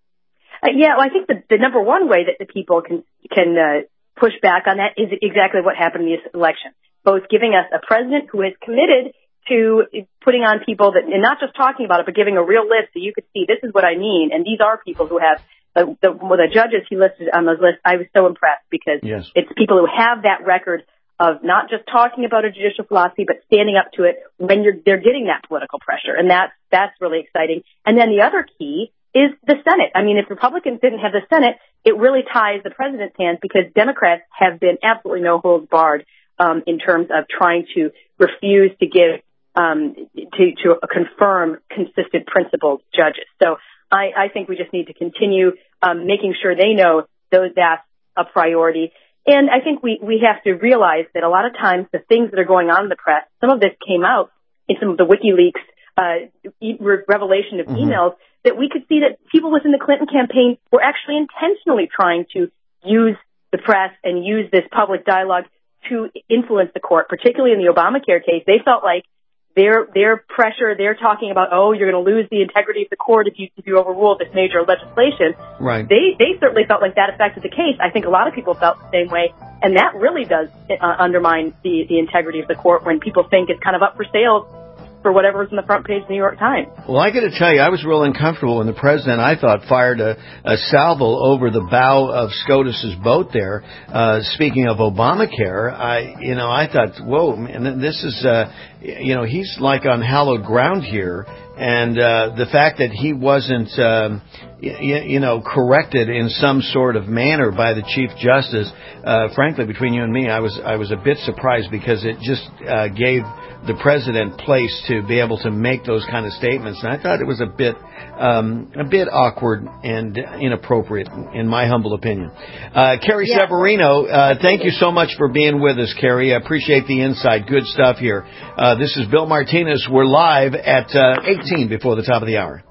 Uh, yeah, well, I think the, the number one way that the people can can uh, push back on that is exactly what happened in this election. Both giving us a president who is committed to putting on people that, and not just talking about it, but giving a real list so you could see this is what I mean, and these are people who have the, the, well, the judges he listed on those lists. I was so impressed because yes. It's people who have that record of not just talking about a judicial philosophy, but standing up to it when you're, they're getting that political pressure. And that's, that's really exciting. And then the other key is the Senate. I mean, if Republicans didn't have the Senate, it really ties the president's hands because Democrats have been absolutely no holds barred, um, in terms of trying to refuse to give, um, to, to confirm consistent principled judges. So I, I think we just need to continue, um, making sure they know those, that's a priority. And I think we, we have to realize that a lot of times the things that are going on in the press, some of this came out in some of the WikiLeaks uh, e- revelation of mm-hmm. emails, that we could see that people within the Clinton campaign were actually intentionally trying to use the press and use this public dialogue to influence the court, particularly in the Obamacare case. They felt like their their pressure, they're talking about, oh, you're going to lose the integrity of the court if you if you overrule this major legislation. Right. They they certainly felt like that affected the case. I think a lot of people felt the same way, and that really does uh, undermine the the integrity of the court when people think it's kind of up for sale for whatever's in the front page of the New York Times. Well, I got to tell you, I was real uncomfortable when the president, I thought, fired a, a salvo over the bow of SCOTUS's boat there. Uh, speaking of Obamacare, I, you know, I thought, whoa, man, this is, uh, you know, he's like on hallowed ground here. And uh, the fact that he wasn't, um, y- you know, corrected in some sort of manner by the Chief Justice, uh, frankly, between you and me, I was I was a bit surprised because it just uh, gave the president place to be able to make those kind of statements. And I thought it was a bit um, a bit awkward and inappropriate, in my humble opinion. Uh, Carrie yeah. Severino, uh, thank you so much for being with us, Carrie. I appreciate the insight. Good stuff here. Uh, this is Bill Martinez. We're live at uh, eighteen before the top of the hour.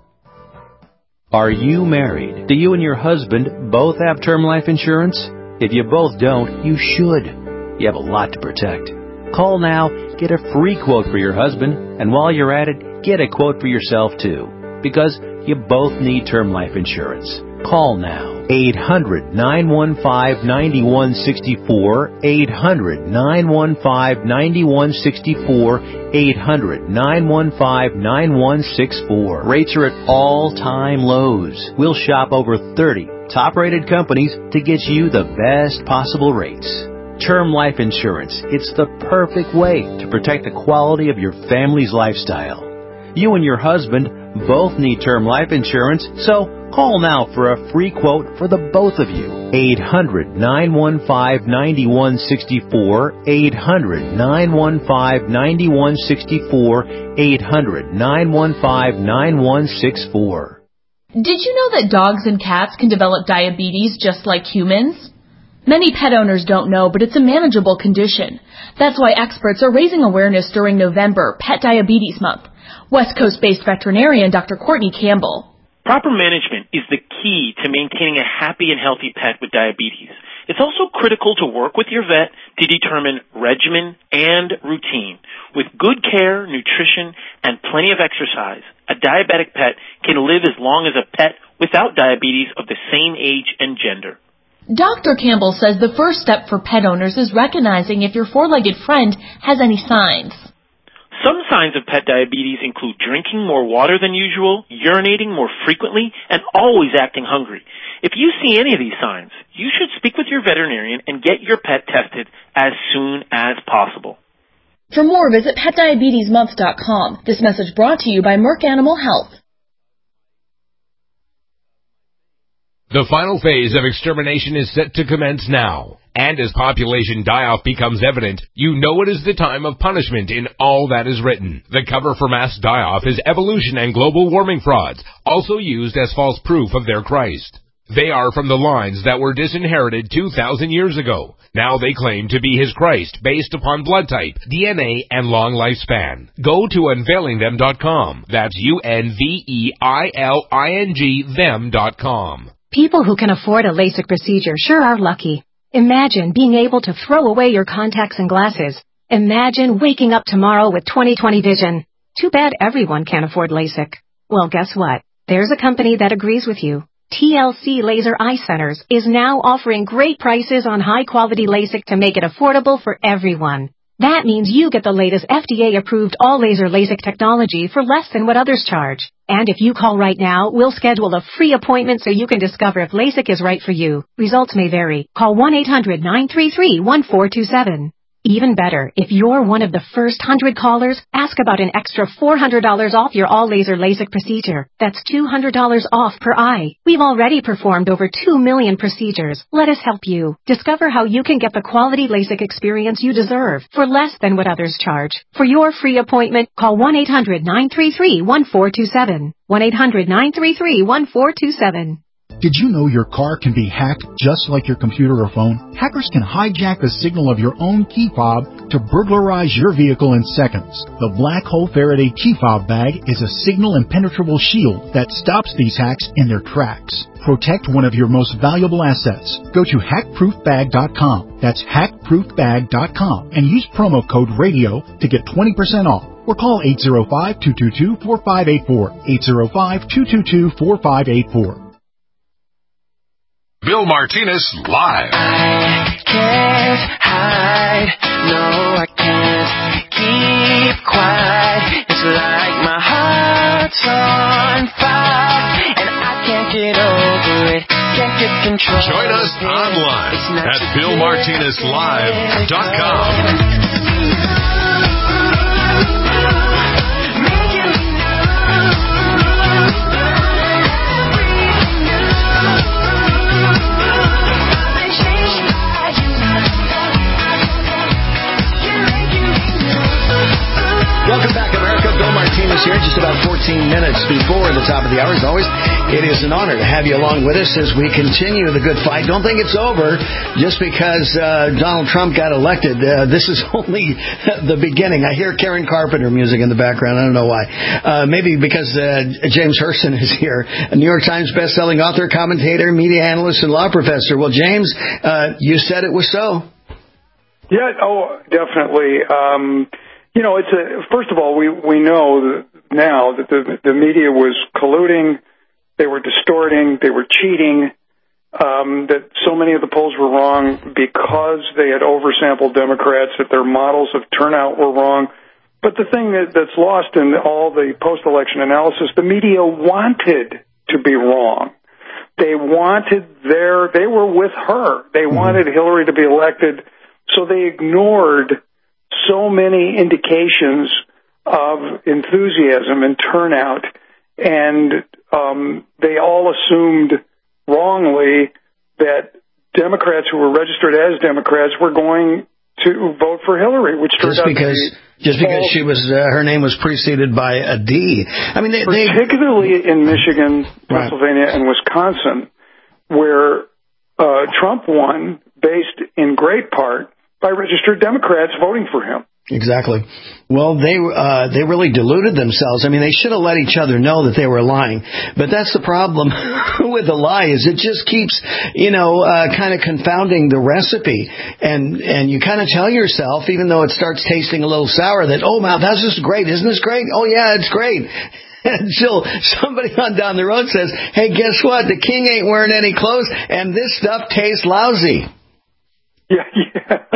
Are you married? Do you and your husband both have term life insurance? If you both don't, you should. You have a lot to protect. Call now, get a free quote for your husband, and while you're at it, get a quote for yourself too. Because you both need term life insurance. Call now. eight hundred, nine one five, nine one six four. eight hundred, nine one five, nine one six four. eight hundred, nine one five, nine one six four. Rates are at all-time lows. We'll shop over thirty top-rated companies to get you the best possible rates. Term life insurance. It's the perfect way to protect the quality of your family's lifestyle. You and your husband both need term life insurance, so call now for a free quote for the both of you. eight hundred, nine one five, nine one six four. eight hundred, nine one five, nine one six four. eight hundred, nine one five, nine one six four. Did you know that dogs and cats can develop diabetes just like humans? Many pet owners don't know, but it's a manageable condition. That's why experts are raising awareness during November, Pet Diabetes Month. West Coast-based veterinarian Doctor Courtney Campbell. Proper management is the key to maintaining a happy and healthy pet with diabetes. It's also critical to work with your vet to determine regimen and routine. With good care, nutrition, and plenty of exercise, a diabetic pet can live as long as a pet without diabetes of the same age and gender. Doctor Campbell says the first step for pet owners is recognizing if your four-legged friend has any signs. Some signs of pet diabetes include drinking more water than usual, urinating more frequently, and always acting hungry. If you see any of these signs, you should speak with your veterinarian and get your pet tested as soon as possible. For more, visit pet diabetes month dot com. This message brought to you by Merck Animal Health. The final phase of extermination is set to commence now. And as population die-off becomes evident, you know it is the time of punishment in all that is written. The cover for mass die-off is evolution and global warming frauds, also used as false proof of their Christ. They are from the lines that were disinherited two thousand years ago. Now they claim to be his Christ based upon blood type, D N A, and long lifespan. Go to unveiling them dot com. That's U N V E I L I N G them dot com. People who can afford a LASIK procedure sure are lucky. Imagine being able to throw away your contacts and glasses. Imagine waking up tomorrow with twenty twenty vision. Too bad everyone can't afford LASIK. Well, guess what? There's a company that agrees with you. T L C Laser Eye Centers is now offering great prices on high-quality LASIK to make it affordable for everyone. That means you get the latest F D A-approved all-laser LASIK technology for less than what others charge. And if you call right now, we'll schedule a free appointment so you can discover if LASIK is right for you. Results may vary. Call one eight hundred nine three three one four two seven. Even better, if you're one of the first one hundred callers, ask about an extra four hundred dollars off your all-laser LASIK procedure. That's two hundred dollars off per eye. We've already performed over two million procedures. Let us help you. Discover how you can get the quality LASIK experience you deserve for less than what others charge. For your free appointment, call one eight hundred nine three three one four two seven. one eight hundred nine three three one four two seven. Did you know your car can be hacked just like your computer or phone? Hackers can hijack the signal of your own key fob to burglarize your vehicle in seconds. The Black Hole Faraday key fob bag is a signal impenetrable shield that stops these hacks in their tracks. Protect one of your most valuable assets. Go to hack proof bag dot com. That's hack proof bag dot com and use promo code RADIO to get twenty percent off. Or call eight zero five, two two two, four five eight four. eight zero five, two two two, four five eight four. Bill Martinez live. I can't hide, no I can't keep quiet. It's like my heart's on fire, and I can't get over it, can't get control. Join us online at bill martinez live dot com. Welcome back, America. Bill Martinez here, just about fourteen minutes before the top of the hour. As always, it is an honor to have you along with us as we continue the good fight. Don't think it's over just because uh, Donald Trump got elected. Uh, this is only the beginning. I hear Karen Carpenter music in the background. I don't know why. Uh, maybe because uh, James Hurston is here, a New York Times bestselling author, commentator, media analyst, and law professor. Well, James, uh, you said it was so. Yeah, oh, definitely. Um You know, it's a, first of all, we, we know that now that the, the media was colluding, they were distorting, they were cheating, um, that so many of the polls were wrong because they had oversampled Democrats, that their models of turnout were wrong. But the thing that, that's lost in all the post-election analysis, the media wanted to be wrong. They wanted their, they were with her. They wanted Hillary to be elected, so they ignored so many indications of enthusiasm and turnout, and um, they all assumed wrongly that Democrats who were registered as Democrats were going to vote for Hillary, which turned just out because to be just because false. she was uh, her name was preceded by a D. I mean, they, particularly they... in Michigan, Pennsylvania, right. and Wisconsin, where uh, Trump won based in great part by registered Democrats voting for him. Exactly. Well, they uh, they really deluded themselves. I mean, they should have let each other know that they were lying. But that's the problem with the lie, is it just keeps, you know, uh, kind of confounding the recipe. And and you kind of tell yourself, even though it starts tasting a little sour, that, oh, wow, that's just great. Isn't this great? Oh, yeah, it's great. Until somebody on down the road says, hey, guess what? The king ain't wearing any clothes, and this stuff tastes lousy. Yeah, yeah.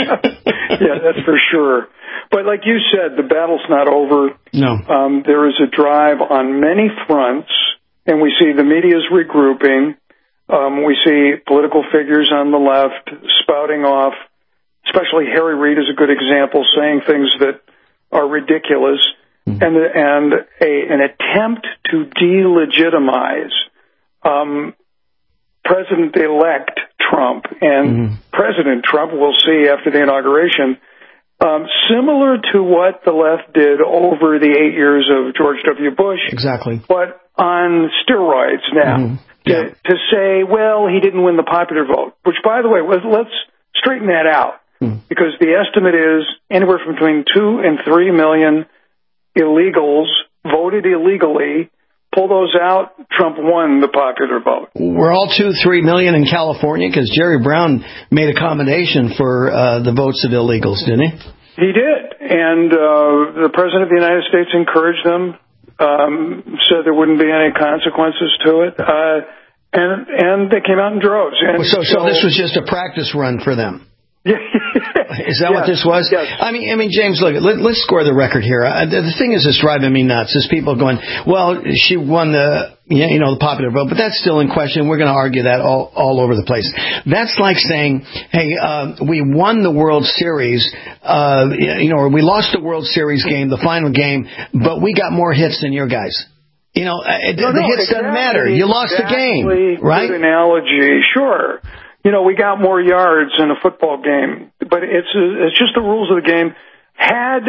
yeah, that's for sure. But like you said, the battle's not over. No. Um, there is a drive on many fronts, and we see the media's regrouping. Um, we see political figures on the left spouting off, especially Harry Reid is a good example, saying things that are ridiculous, mm-hmm. and, and a, an attempt to delegitimize um President-elect Trump and mm-hmm. President Trump, we'll see after the inauguration, um, similar to what the left did over the eight years of George W. Bush. Exactly. But on steroids now. Mm-hmm. Yeah. To, to say, well, he didn't win the popular vote, which, by the way, was, let's straighten that out, mm-hmm. because the estimate is anywhere from between two and three million illegals voted illegally. Pull those out, Trump won the popular vote. We're all two, three million in California because Jerry Brown made a combination for uh, the votes of illegals, didn't he? He did, and uh, the President of the United States encouraged them, um, said there wouldn't be any consequences to it, uh, and and they came out in droves. And so, so, so this was just a practice run for them. Is that yes, what this was? Yes. I mean, I mean, James, look, let, let's score the record here. Uh, the, the thing is, it's driving me nuts. Is people going, well, she won the, you know, the popular vote, but that's still in question. We're going to argue that all, all over the place. That's like saying, hey, uh, we won the World Series, uh, you know, or we lost the World Series game, the final game, but we got more hits than your guys. You know, uh, no, the no, hits exactly, doesn't matter. You lost exactly the game, right? Good analogy, sure. You know, we got more yards in a football game, but it's it's just the rules of the game. Had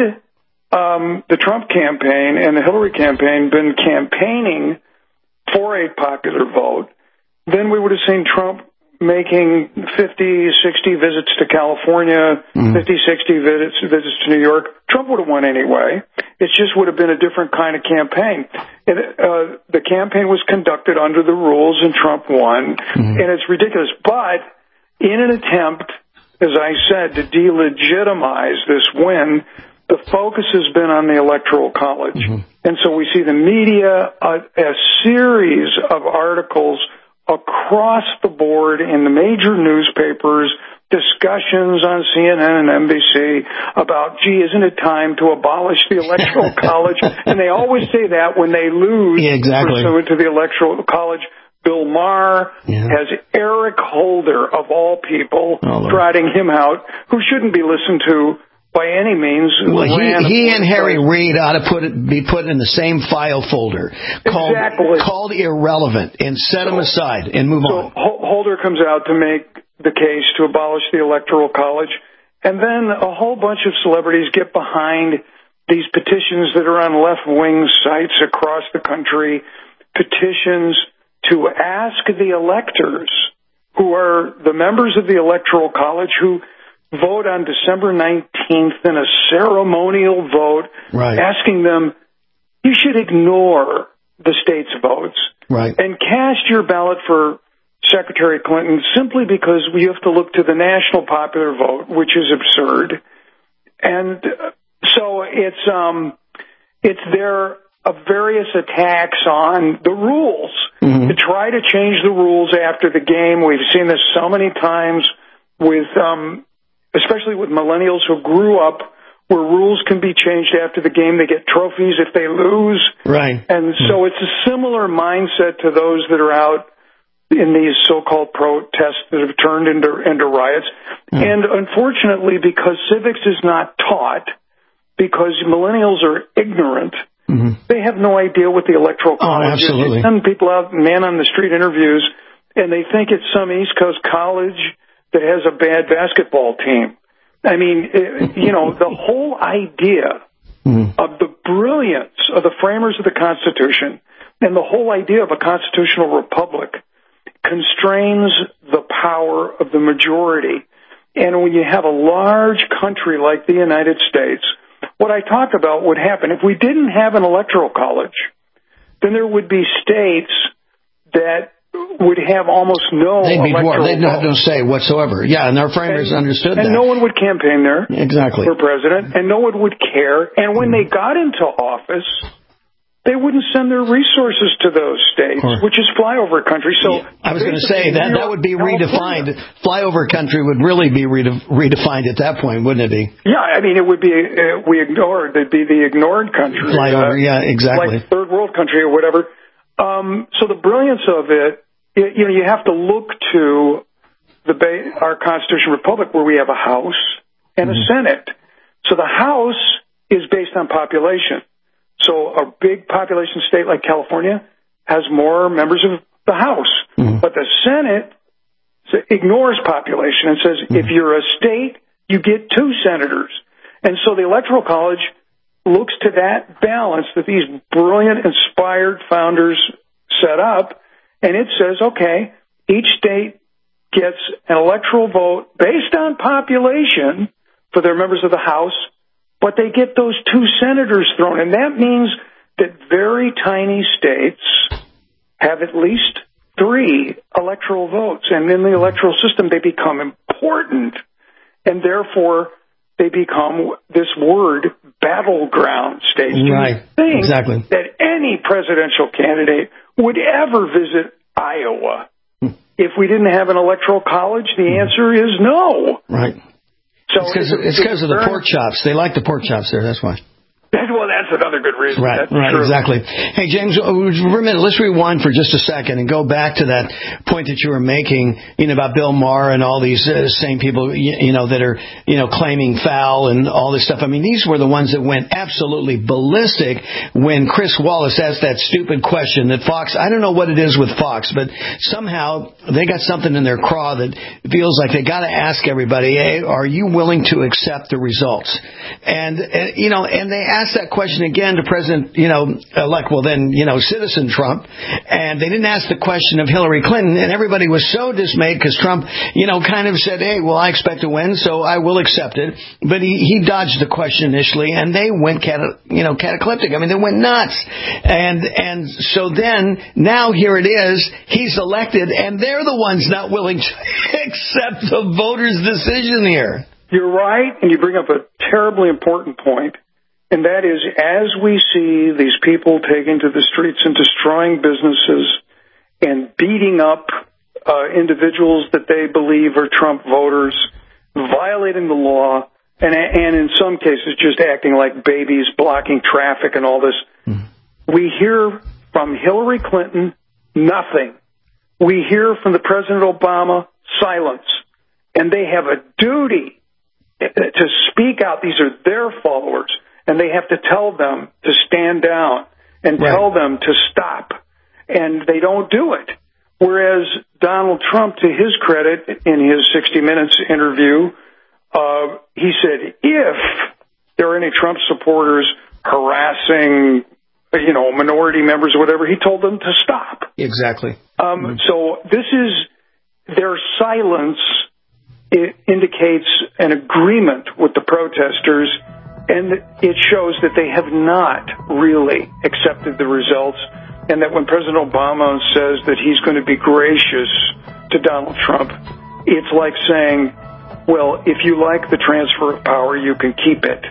um, the Trump campaign and the Hillary campaign been campaigning for a popular vote, then we would have seen Trump making fifty, sixty visits to California, mm-hmm. fifty, sixty visits, visits to New York. Trump would have won anyway. It just would have been a different kind of campaign. It, uh, the campaign was conducted under the rules, and Trump won, mm-hmm. and it's ridiculous. But in an attempt, as I said, to delegitimize this win, the focus has been on the Electoral College. Mm-hmm. And so we see the media, a, a series of articles across the board in the major newspapers, discussions on C N N and N B C about, gee, isn't it time to abolish the Electoral College? And they always say that when they lose yeah, exactly. pursuant to the Electoral College. Bill Maher yeah. has Eric Holder, of all people, oh, trotting him out, who shouldn't be listened to by any means. Well, he, he and Harry Reid ought to put it, be put in the same file folder called, exactly. called irrelevant, and set so, them aside and move so on. Holder comes out to make the case to abolish the Electoral College, and then a whole bunch of celebrities get behind these petitions that are on left-wing sites across the country, petitions to ask the electors, who are the members of the Electoral College, who vote on December nineteenth in a ceremonial vote, right. asking them, you should ignore the state's votes right. and cast your ballot for Secretary Clinton simply because we have to look to the national popular vote, which is absurd. And so it's um, it's their of various attacks on the rules mm-hmm. to try to change the rules after the game. We've seen this so many times with, um, especially with millennials who grew up where rules can be changed after the game. They get trophies if they lose. Right. And mm-hmm. so it's a similar mindset to those that are out in these so-called protests that have turned into, into riots. Mm-hmm. And unfortunately, because civics is not taught, because millennials are ignorant, mm-hmm. they have no idea what the Electoral College is. Oh, absolutely. You send people out, man-on-the-street interviews, and they think it's some East Coast college that has a bad basketball team. I mean, it, you know, the whole idea mm-hmm. of the brilliance of the framers of the Constitution and the whole idea of a constitutional republic constrains the power of the majority. And when you have a large country like the United States, what I talked about would happen. If we didn't have an electoral college, then there would be states that would have almost no They'd be electoral They'd have no say whatsoever. Yeah, and our framers and, understood and that. And no one would campaign there exactly. for president, and no one would care. And when they got into office, they wouldn't send their resources to those states, or, which is flyover country. So yeah, I was going to say that that would be redefined. Flyover country would really be rede- redefined at that point, wouldn't it be? Yeah, I mean, it would be, uh, we ignored, it'd be the ignored country. Flyover, uh, yeah, exactly. Like third world country or whatever. Um, so the brilliance of it, you know, you have to look to the ba- our Constitutional Republic where we have a House and mm-hmm. a Senate. So the House is based on population. So a big population state like California has more members of the House. Mm-hmm. But the Senate ignores population and says mm-hmm. if you're a state, you get two senators. And so the Electoral College looks to that balance that these brilliant, inspired founders set up, and it says, okay, each state gets an electoral vote based on population for their members of the House, but they get those two senators thrown. And that means that very tiny states have at least three electoral votes. And in the electoral system, they become important, and therefore they become this word, battleground states. Right, Do you think exactly. that any presidential candidate would ever visit Iowa if we didn't have an electoral college? The answer is no. Right. So it's because of the pork chops. They like the pork chops there. That's why. Well, that's another good reason. Right, that's right, true. exactly. Hey, James, for a minute, let's rewind for just a second and go back to that point that you were making, you know, about Bill Maher and all these uh, same people, you, you know, that are, you know, claiming foul and all this stuff. I mean, these were the ones that went absolutely ballistic when Chris Wallace asked that stupid question that Fox, I don't know what it is with Fox, but somehow they got something in their craw that feels like they got to ask everybody, hey, are you willing to accept the results? And, uh, you know, and they asked that question again to President, you know, elect, well then, you know, citizen Trump, and they didn't ask the question of Hillary Clinton, and everybody was so dismayed because Trump, you know, kind of said, hey, well, I expect to win, so I will accept it. But he, he dodged the question initially, and they went, cata, you know, cataclysmic. I mean, they went nuts. And, and so then, now here it is, he's elected, and they're the ones not willing to accept the voters' decision here. You're right, and you bring up a terribly important point. And that is, as we see these people taking to the streets and destroying businesses and beating up uh, individuals that they believe are Trump voters, violating the law, and, and in some cases just acting like babies, blocking traffic and all this, mm-hmm. we hear from Hillary Clinton nothing. We hear from the President Obama silence. And they have a duty to speak out. These are their followers. And they have to tell them to stand down and right. tell them to stop. And they don't do it. Whereas Donald Trump, to his credit, in his sixty minutes interview, uh, he said, if there are any Trump supporters harassing, you know, minority members or whatever, he told them to stop. Exactly. Um, mm-hmm. So this is, their silence it indicates an agreement with the protesters. And it shows that they have not really accepted the results, and that when President Obama says that he's going to be gracious to Donald Trump, it's like saying, well, if you like the transfer of power, you can keep it.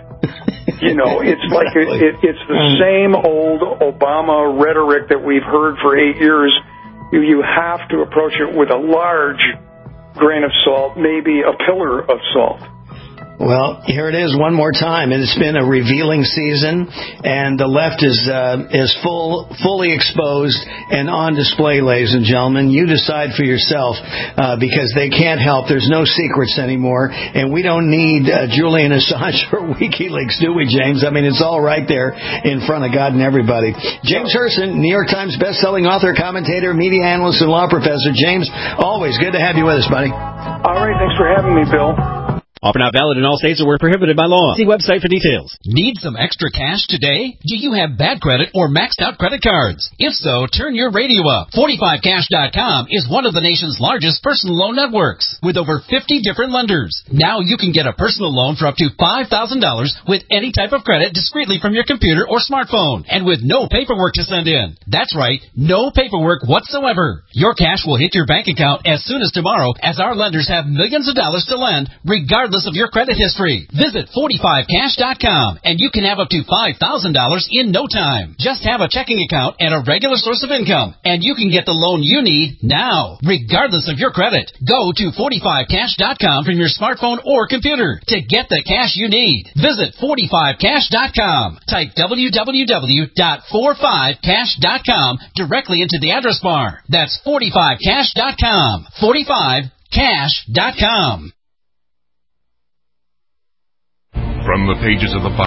You know, it's exactly. like it, it, it's the same old Obama rhetoric that we've heard for eight years. You, you have to approach it with a large grain of salt, maybe a pillar of salt. Well, here it is one more time, and it's been a revealing season, and the left is uh, is full, fully exposed and on display, ladies and gentlemen. You decide for yourself, uh, because they can't help. There's no secrets anymore, and we don't need uh, Julian Assange or WikiLeaks, do we, James? I mean, it's all right there in front of God and everybody. James Herson, New York Times bestselling author, commentator, media analyst, and law professor. James, always good to have you with us, buddy. All right, thanks for having me, Bill. Offer not valid in all states or were prohibited by law. See website for details. Need some extra cash today? Do you have bad credit or maxed out credit cards? If so, turn your radio up. forty-five cash dot com is one of the nation's largest personal loan networks with over fifty different lenders. Now you can get a personal loan for up to five thousand dollars with any type of credit discreetly from your computer or smartphone and with no paperwork to send in. That's right, no paperwork whatsoever. Your cash will hit your bank account as soon as tomorrow, as our lenders have millions of dollars to lend regardless of your credit history. Visit forty-five cash dot com and you can have up to five thousand dollars in no time. Just have a checking account and a regular source of income and you can get the loan you need now, regardless of your credit. Go to forty-five cash dot com from your smartphone or computer to get the cash you need. Visit forty-five cash dot com. Type w w w dot forty-five cash dot com directly into the address bar. That's forty-five cash dot com. forty-five cash dot com. From the pages of the